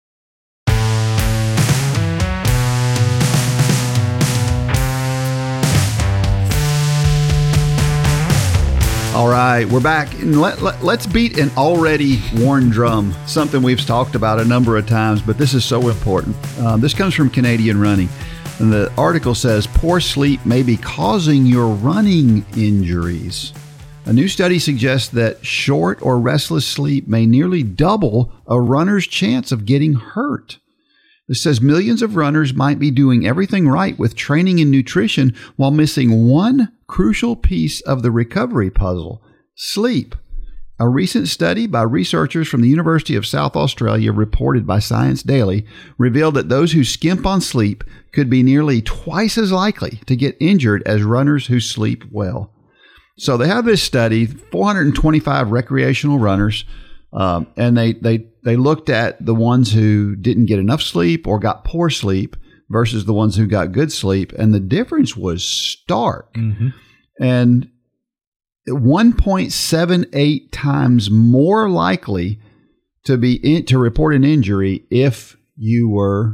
All right, we're back. And let's beat an already worn drum, something we've talked about a number of times, but this is so important. This comes from Canadian Running, and the article says, poor sleep may be causing your running injuries. A new study suggests that short or restless sleep may nearly double a runner's chance of getting hurt. It says millions of runners might be doing everything right with training and nutrition while missing one crucial piece of the recovery puzzle: sleep. A recent study by researchers from the University of South Australia, reported by Science Daily, revealed that those who skimp on sleep could be nearly twice as likely to get injured as runners who sleep well. So they have this study, 425 recreational runners, and they looked at the ones who didn't get enough sleep or got poor sleep versus the ones who got good sleep, and the difference was stark. Mm-hmm. And 1.78 times more likely to report an injury if you were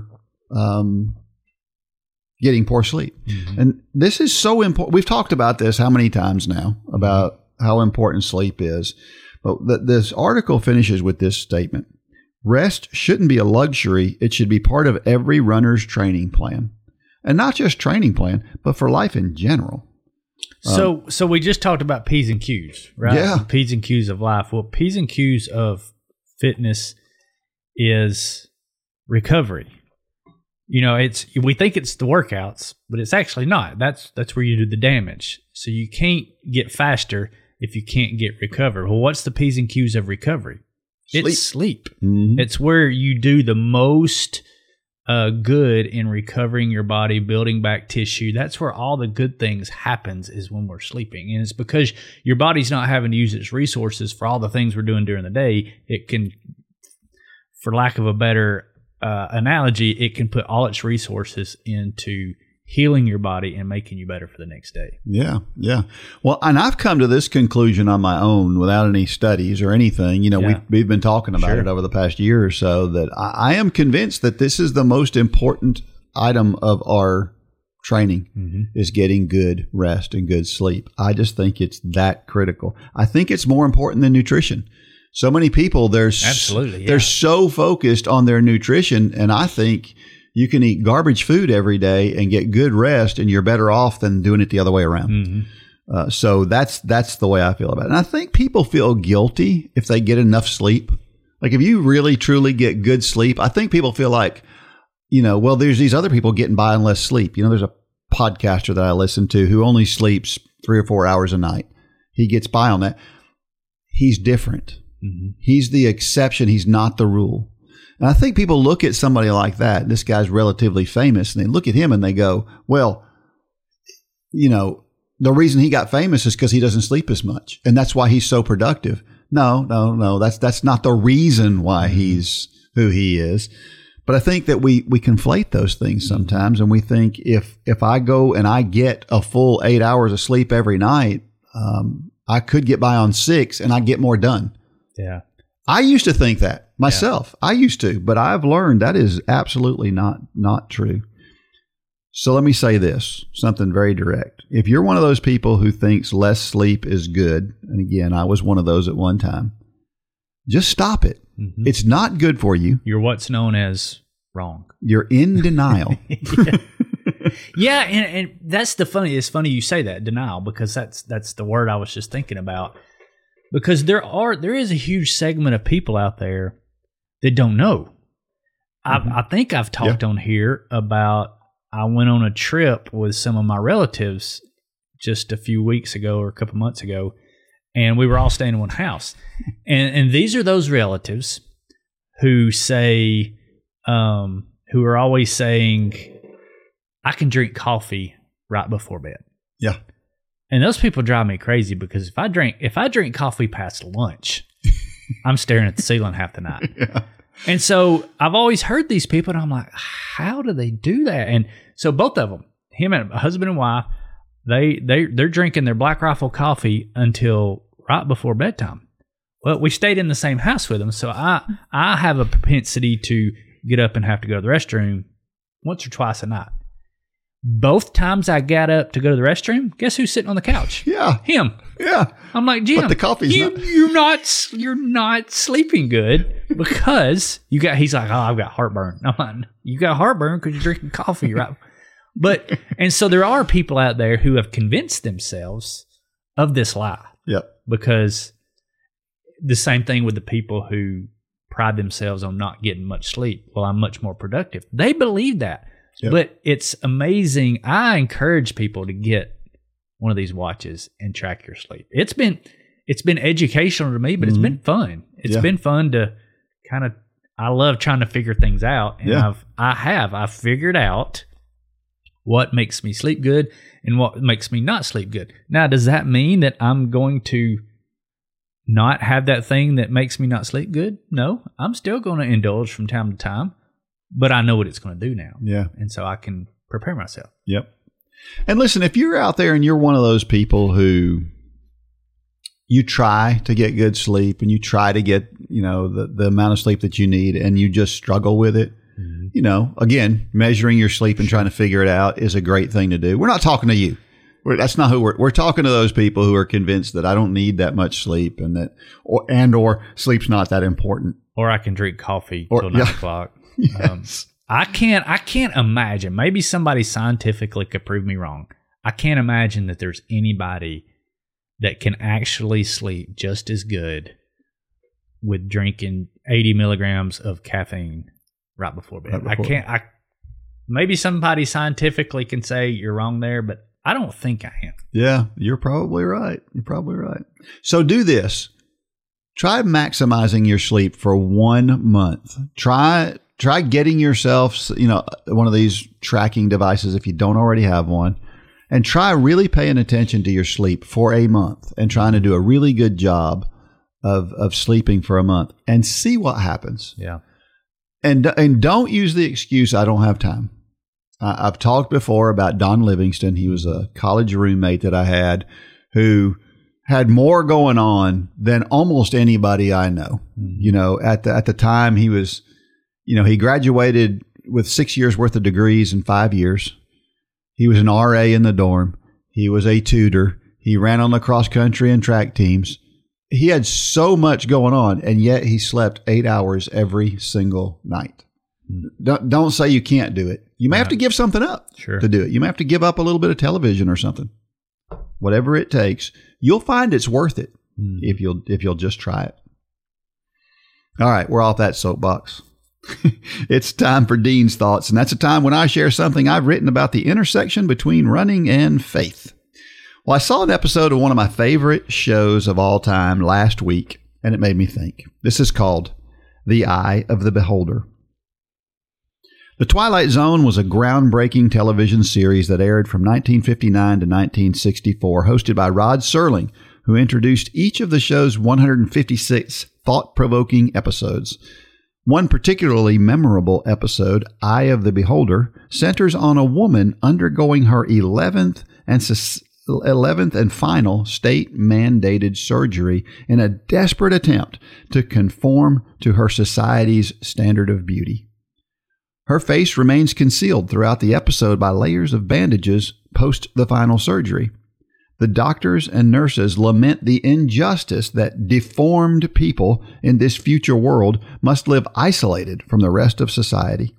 getting poor sleep. Mm-hmm. And this is so important. We've talked about this how many times now, about how important sleep is. But this article finishes with this statement: rest shouldn't be a luxury. It should be part of every runner's training plan. And not just training plan, but for life in general. So we just talked about P's and Q's, right? Yeah. P's and Q's of life. Well, P's and Q's of fitness is recovery. We think it's the workouts, but it's actually not. That's where you do the damage. So you can't get faster if you can't get recovered. Well, what's the P's and Q's of recovery? It's sleep. Mm-hmm. It's where you do the most good in recovering your body, building back tissue. That's where all the good things happens, is when we're sleeping. And it's because your body's not having to use its resources for all the things we're doing during the day. It can, for lack of a better analogy, it can put all its resources into healing your body and making you better for the next day. Yeah, yeah. Well, and I've come to this conclusion on my own without any studies or anything. We've been talking about it over the past year or so, that I am convinced that this is the most important item of our training, is getting good rest and good sleep. I just think it's that critical. I think it's more important than nutrition. So many people, they're so focused on their nutrition, and I think you can eat garbage food every day and get good rest, and you're better off than doing it the other way around. Mm-hmm. So that's the way I feel about it. And I think people feel guilty if they get enough sleep. Like if you really, truly get good sleep, I think people feel like, well, there's these other people getting by on less sleep. There's a podcaster that I listen to who only sleeps 3 or 4 hours a night. He gets by on that. He's different. Mm-hmm. He's the exception. He's not the rule. And I think people look at somebody like that. This guy's relatively famous, and they look at him and they go, well, you know, the reason he got famous is because he doesn't sleep as much. And that's why he's so productive. No. That's not the reason why he's who he is. But I think that we conflate those things sometimes. And we think if I go and I get a full 8 hours of sleep every night, I could get by on 6 and I get more done. Yeah. I used to think that myself. Yeah. I used to, but I've learned that is absolutely not true. So let me say this, something very direct. If you're one of those people who thinks less sleep is good, and again, I was one of those at one time, just stop it. Mm-hmm. It's not good for you. You're what's known as wrong. You're in denial. Yeah, and that's the funny. It's funny you say that, denial, because that's the word I was just thinking about. Because there is a huge segment of people out there that don't know. Mm-hmm. I think I've talked on here about I went on a trip with some of my relatives just a few weeks ago or a couple months ago, and we were all staying in one house. And these are those relatives who say, who are always saying, I can drink coffee right before bed. Yeah. And those people drive me crazy because if I drink coffee past lunch, I'm staring at the ceiling half the night. Yeah. And so I've always heard these people, and I'm like, how do they do that? And so both of them, him and husband and wife, they're drinking their Black Rifle coffee until right before bedtime. Well, we stayed in the same house with them, so I have a propensity to get up and have to go to the restroom once or twice a night. Both times I got up to go to the restroom, guess who's sitting on the couch? Yeah. Him. Yeah. I'm like, Jim, but the coffee's you're not sleeping good because he's like, oh, I've got heartburn. I'm like, you got heartburn because you're drinking coffee, right? But, and so there are people out there who have convinced themselves of this lie. Yep. Because the same thing with the people who pride themselves on not getting much sleep. Well, I'm much more productive. They believe that. Yep. But it's amazing. I encourage people to get one of these watches and track your sleep. It's been educational to me, but it's been fun. It's been fun to kind of, I love trying to figure things out. And I've figured out what makes me sleep good and what makes me not sleep good. Now, does that mean that I'm going to not have that thing that makes me not sleep good? No, I'm still going to indulge from time to time. But I know what it's going to do now. Yeah. And so I can prepare myself. Yep. And listen, if you're out there and you're one of those people who you try to get good sleep and you try to get, the amount of sleep that you need and you just struggle with it, again, measuring your sleep and trying to figure it out is a great thing to do. We're not talking to you. That's not who we're talking to those people who are convinced that I don't need that much sleep and that, or sleep's not that important. Or I can drink coffee till 9 o'clock. Yes. I can't imagine. Maybe somebody scientifically could prove me wrong. I can't imagine that there's anybody that can actually sleep just as good with drinking 80 milligrams of caffeine right before bed. Maybe somebody scientifically can say you're wrong there, but I don't think I am. Yeah, you're probably right. So do this. Try maximizing your sleep for 1 month. Try getting yourself, one of these tracking devices if you don't already have one, and try really paying attention to your sleep for a month and trying to do a really good job of sleeping for a month and see what happens. Yeah. And don't use the excuse, I don't have time. I've talked before about Don Livingston. He was a college roommate that I had who had more going on than almost anybody I know. Mm-hmm. At the time he was, he graduated with 6 years worth of degrees in 5 years. He was an RA in the dorm. He was a tutor. He ran on the cross country and track teams. He had so much going on, and yet he slept 8 hours every single night. Don't say you can't do it. You may have to give something up to do it. You may have to give up a little bit of television or something. Whatever it takes, you'll find it's worth it if you'll just try it. All right, we're off that soapbox. It's time for Dean's Thoughts, and that's a time when I share something I've written about the intersection between running and faith. Well, I saw an episode of one of my favorite shows of all time last week, and it made me think. This is called The Eye of the Beholder. The Twilight Zone was a groundbreaking television series that aired from 1959 to 1964, hosted by Rod Serling, who introduced each of the show's 156 thought-provoking episodes. One particularly memorable episode, Eye of the Beholder, centers on a woman undergoing her 11th and final state-mandated surgery in a desperate attempt to conform to her society's standard of beauty. Her face remains concealed throughout the episode by layers of bandages post the final surgery. The doctors and nurses lament the injustice that deformed people in this future world must live isolated from the rest of society.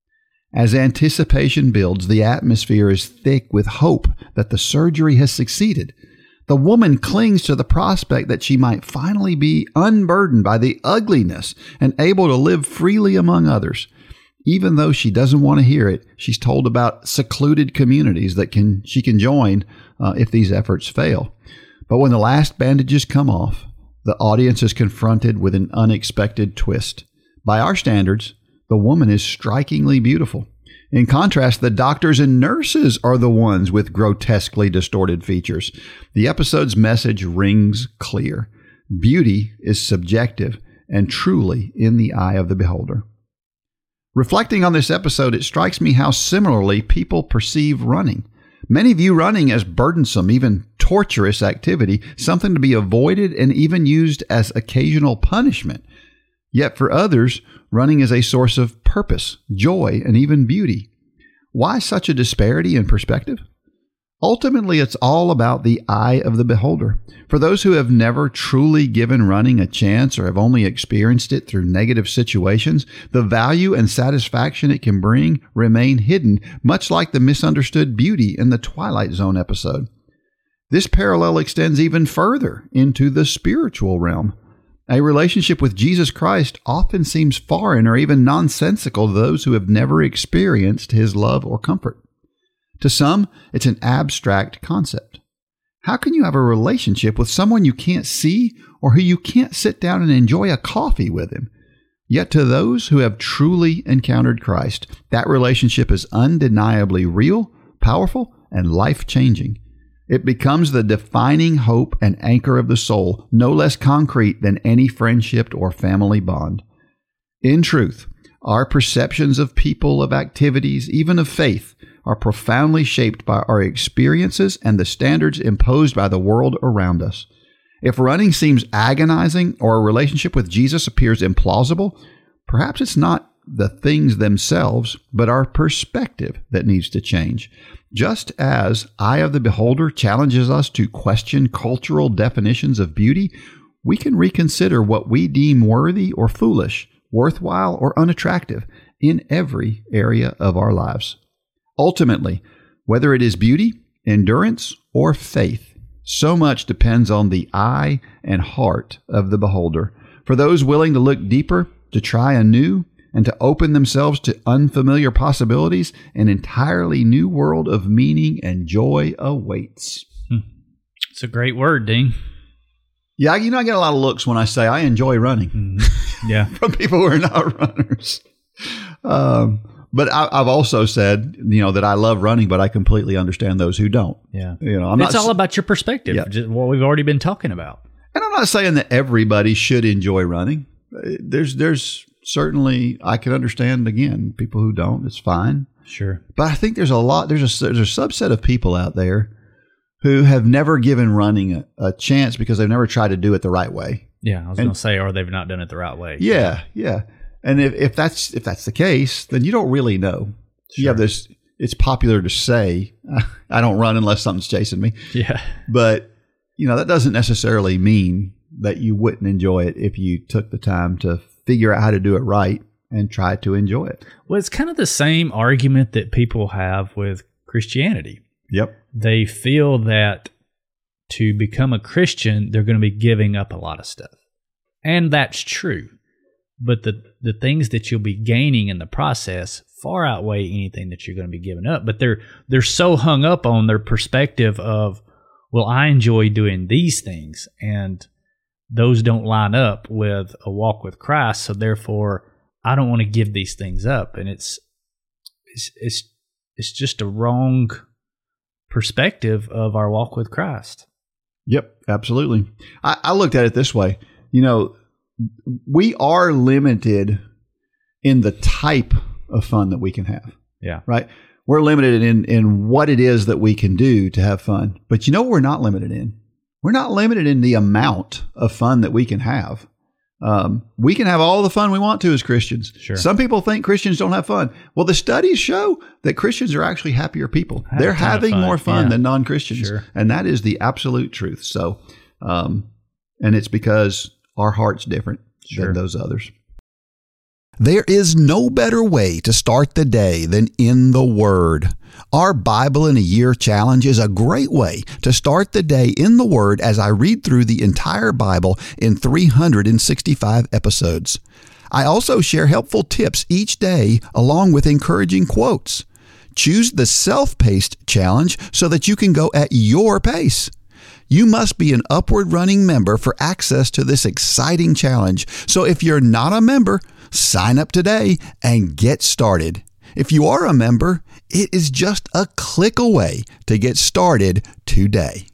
As anticipation builds, the atmosphere is thick with hope that the surgery has succeeded. The woman clings to the prospect that she might finally be unburdened by the ugliness and able to live freely among others. Even though she doesn't want to hear it, she's told about secluded communities that she can join if these efforts fail. But when the last bandages come off, the audience is confronted with an unexpected twist. By our standards, the woman is strikingly beautiful. In contrast, the doctors and nurses are the ones with grotesquely distorted features. The episode's message rings clear. Beauty is subjective and truly in the eye of the beholder. Reflecting on this episode, it strikes me how similarly people perceive running. Many view running as burdensome, even torturous activity, something to be avoided and even used as occasional punishment. Yet for others, running is a source of purpose, joy, and even beauty. Why such a disparity in perspective? Ultimately, it's all about the eye of the beholder. For those who have never truly given running a chance or have only experienced it through negative situations, the value and satisfaction it can bring remain hidden, much like the misunderstood beauty in the Twilight Zone episode. This parallel extends even further into the spiritual realm. A relationship with Jesus Christ often seems foreign or even nonsensical to those who have never experienced His love or comfort. To some, it's an abstract concept. How can you have a relationship with someone you can't see or who you can't sit down and enjoy a coffee with him? Yet to those who have truly encountered Christ, that relationship is undeniably real, powerful, and life-changing. It becomes the defining hope and anchor of the soul, no less concrete than any friendship or family bond. In truth, our perceptions of people, of activities, even of faith, are profoundly shaped by our experiences and the standards imposed by the world around us. If running seems agonizing or a relationship with Jesus appears implausible, perhaps it's not the things themselves, but our perspective that needs to change. Just as Eye of the Beholder challenges us to question cultural definitions of beauty, we can reconsider what we deem worthy or foolish, worthwhile or unattractive in every area of our lives. Ultimately, whether it is beauty, endurance, or faith, so much depends on the eye and heart of the beholder. For those willing to look deeper, to try anew, and to open themselves to unfamiliar possibilities, an entirely new world of meaning and joy awaits. It's a great word, Dean. Yeah, I get a lot of looks when I say I enjoy running. Yeah. From people who are not runners. But I've also said, that I love running, but I completely understand those who don't. Yeah. It's all about your perspective, just what we've already been talking about. And I'm not saying that everybody should enjoy running. There's certainly, I can understand, again, people who don't. It's fine. Sure. But I think there's a subset of people out there who have never given running a chance because they've never tried to do it the right way. Yeah, I was going to say, or they've not done it the right way. Yeah. And if that's the case, then you don't really know. Sure. You have this. It's popular to say, "I don't run unless something's chasing me." Yeah. But that doesn't necessarily mean that you wouldn't enjoy it if you took the time to figure out how to do it right and try to enjoy it. Well, it's kind of the same argument that people have with Christianity. Yep. They feel that to become a Christian, they're going to be giving up a lot of stuff. And that's true. but the things that you'll be gaining in the process far outweigh anything that you're going to be giving up. But they're so hung up on their perspective of, well, I enjoy doing these things, and those don't line up with a walk with Christ, so therefore I don't want to give these things up. And it's just a wrong perspective of our walk with Christ. Yep, absolutely. I looked at it this way. We are limited in the type of fun that we can have. Yeah. Right? We're limited in what it is that we can do to have fun. But what we're not limited in? We're not limited in the amount of fun that we can have. We can have all the fun we want to as Christians. Sure. Some people think Christians don't have fun. Well, the studies show that Christians are actually happier people. They're having more fun than non-Christians. Sure. And that is the absolute truth. So, and it's because our heart's different than those others. There is no better way to start the day than in the Word. Our Bible in a Year Challenge is a great way to start the day in the Word as I read through the entire Bible in 365 episodes. I also share helpful tips each day along with encouraging quotes. Choose the self-paced challenge so that you can go at your pace. You must be an Upward Running member for access to this exciting challenge. So if you're not a member, sign up today and get started. If you are a member, it is just a click away to get started today.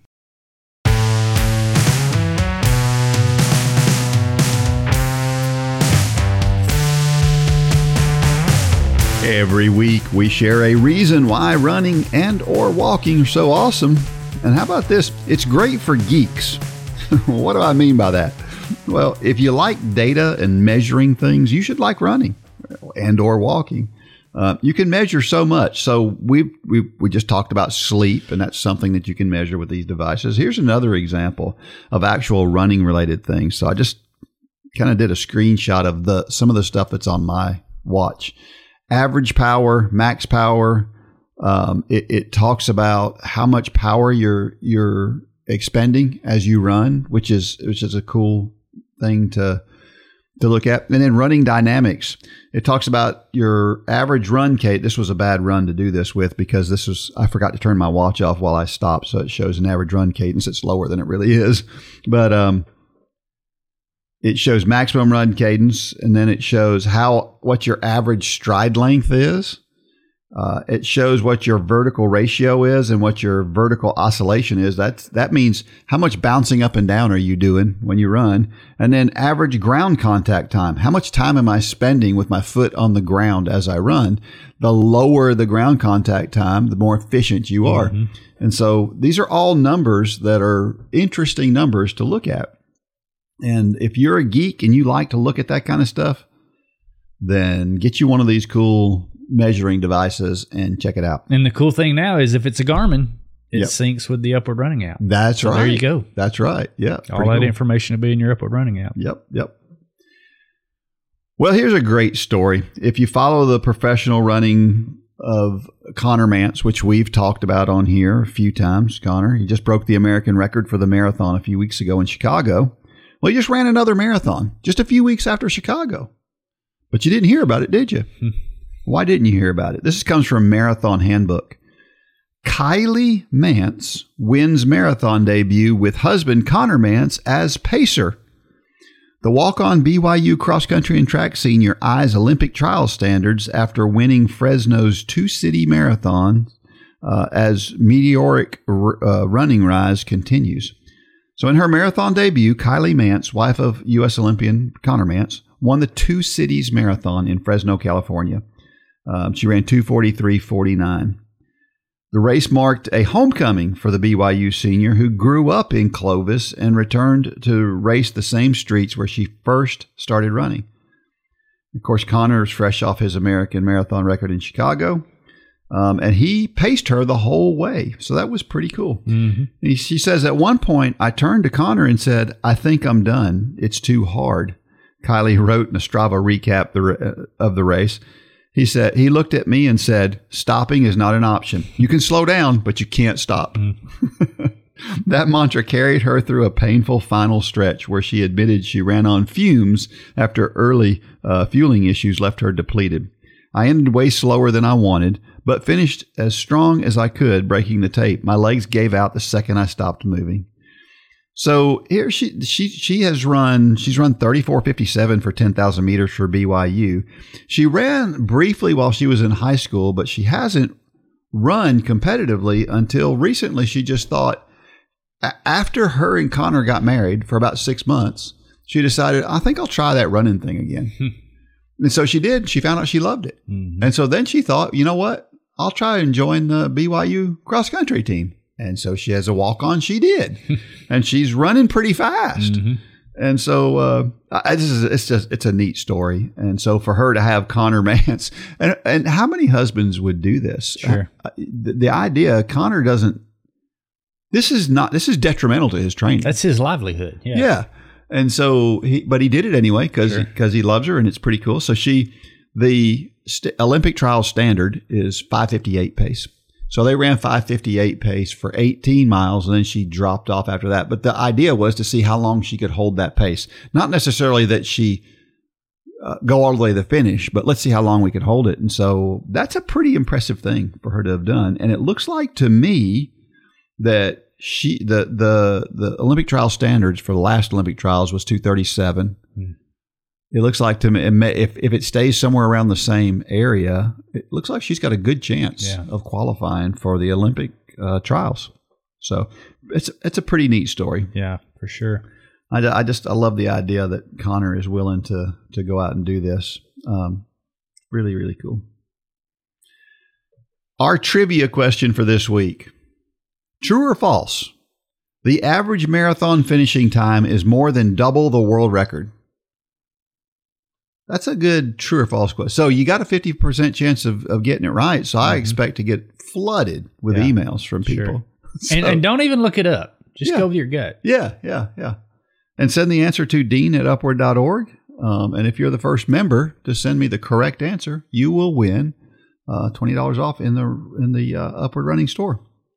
Every week we share a reason why running and or walking are so awesome. And how about this? It's great for geeks. What do I mean by that? Well, if you like data and measuring things, you should like running and or walking. You can measure so much. So we just talked about sleep, and that's something that you can measure with these devices. Here's another example of actual running related things. So I just kind of did a screenshot of some of the stuff that's on my watch. Average power, max power. It talks about how much power you're expending as you run, which is a cool thing to look at. And then running dynamics. It talks about your average run cadence. This was a bad run to do this with because I forgot to turn my watch off while I stopped, so it shows an average run cadence. It's lower than it really is, but it shows maximum run cadence, and then it shows what your average stride length is. It shows what your vertical ratio is and what your vertical oscillation is. That means how much bouncing up and down are you doing when you run? And then average ground contact time. How much time am I spending with my foot on the ground as I run? The lower the ground contact time, the more efficient you are. Mm-hmm. And so these are all numbers that are interesting numbers to look at. And if you're a geek and you like to look at that kind of stuff, then get you one of these cool measuring devices and check it out. And the cool thing now is if it's a Garmin, it syncs with the Upward Running app. That's right. There you go. That's right. Yeah. All that information will be in your Upward Running app. Yep. Well, here's a great story. If you follow the professional running of Conner Mantz, which we've talked about on here a few times, Conner, he just broke the American record for the marathon a few weeks ago in Chicago. Well, he just ran another marathon just a few weeks after Chicago. But you didn't hear about it, did you? Why didn't you hear about it? This comes from Marathon Handbook. Kylie Mantz wins marathon debut with husband Conner Mantz as pacer. The walk-on BYU cross-country and track senior eyes Olympic trial standards after winning Fresno's two-city marathon as meteoric running rise continues. So in her marathon debut, Kylie Mantz, wife of U.S. Olympian Conner Mantz, won the Two Cities Marathon in Fresno, California. She ran 2:43:49. The race marked a homecoming for the BYU senior who grew up in Clovis and returned to race the same streets where she first started running. Of course, Conner is fresh off his American marathon record in Chicago, and he paced her the whole way. So that was pretty cool. Mm-hmm. She says, at one point, I turned to Conner and said, I think I'm done. It's too hard. Kylie wrote in a Strava recap of the race. He said, he looked at me and said, stopping is not an option. You can slow down, but you can't stop. That mantra carried her through a painful final stretch where she admitted she ran on fumes after early fueling issues left her depleted. I ended way slower than I wanted, but finished as strong as I could, breaking the tape. My legs gave out the second I stopped moving. So here she's run 34:57 for 10,000 meters for BYU. She ran briefly while she was in high school, but she hasn't run competitively until recently. She just thought, after her and Connor got married for about 6 months, she decided, I think I'll try that running thing again. And so she did. She found out she loved it. Mm-hmm. And so then she thought, you know what? I'll try and join the BYU cross country team. And so she has a walk on. She did. And she's running pretty fast. Mm-hmm. And so it's a neat story. And so for her to have Connor Mance, and how many husbands would do this? Sure. The idea, Connor doesn't, this is detrimental to his training. That's his livelihood. Yeah. Yeah. And so but he did it anyway because he loves her, and it's pretty cool. So the Olympic trial standard is 5:58 pace. So they ran 5:58 pace for 18 miles, and then she dropped off after that. But the idea was to see how long she could hold that pace. Not necessarily that she go all the way to the finish, but let's see how long we could hold it. And so that's a pretty impressive thing for her to have done. And it looks like to me that the Olympic trial standards for the last Olympic trials was 2:37. It looks like to me, if it stays somewhere around the same area, it looks like she's got a good chance of qualifying for the Olympic trials. So it's a pretty neat story. Yeah, for sure. I love the idea that Connor is willing to go out and do this. Really, really cool. Our trivia question for this week. True or false? The average marathon finishing time is more than double the world record. That's a good true or false question. So you got a 50% chance of getting it right. So I expect to get flooded with emails from people. Sure. And don't even look it up. Just go with your gut. Yeah. And send the answer to dean@upward.org. And if you're the first member to send me the correct answer, you will win $20 off in the Upward Running store.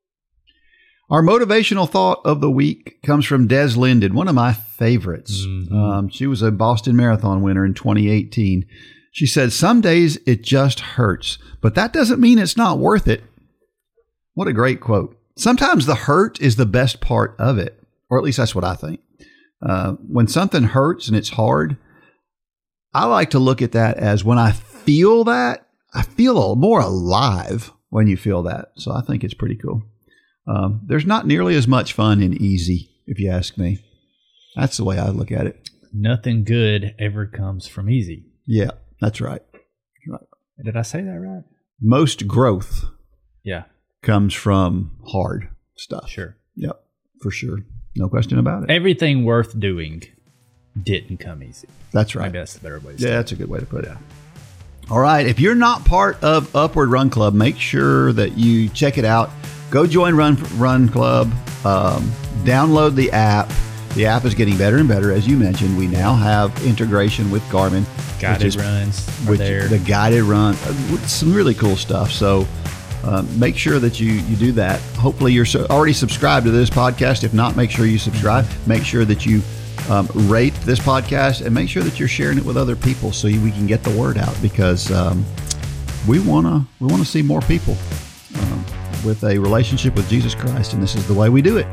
Our motivational thought of the week comes from Des Linden, one of my favorites. Mm-hmm. She was a Boston Marathon winner in 2018. She said, "Some days it just hurts, but that doesn't mean it's not worth it." What a great quote. Sometimes the hurt is the best part of it, or at least that's what I think. When something hurts and it's hard, I like to look at that as when I feel that, I feel more alive when you feel that. So I think it's pretty cool. There's not nearly as much fun in easy, if you ask me. That's the way I look at it. Nothing good ever comes from easy. Yeah, that's right. Did I say that right? Most growth comes from hard stuff. Sure. Yep, for sure. No question about it. Everything worth doing didn't come easy. That's right. Maybe that's the better way to say it. Yeah, that's a good way to put it. All right. If you're not part of Upward Run Club, make sure that you check it out. Go join Run Club. Download the app. The app is getting better and better. As you mentioned, we now have integration with Garmin. Guided runs are there. The guided run. Some really cool stuff. So make sure that you do that. Hopefully you're already subscribed to this podcast. If not, make sure you subscribe. Make sure that you rate this podcast, and make sure that you're sharing it with other people so we can get the word out, because we want to see more people with a relationship with Jesus Christ, and this is the way we do it.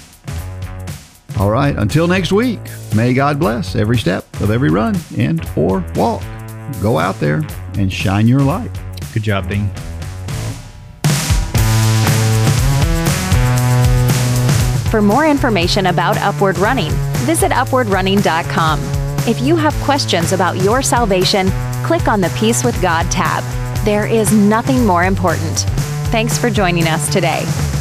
All right, until next week, may God bless every step of every run and or walk. Go out there and shine your light. Good job, Dean. For more information about Upward Running, visit upwardrunning.com. If you have questions about your salvation, click on the Peace with God tab. There is nothing more important. Thanks for joining us today.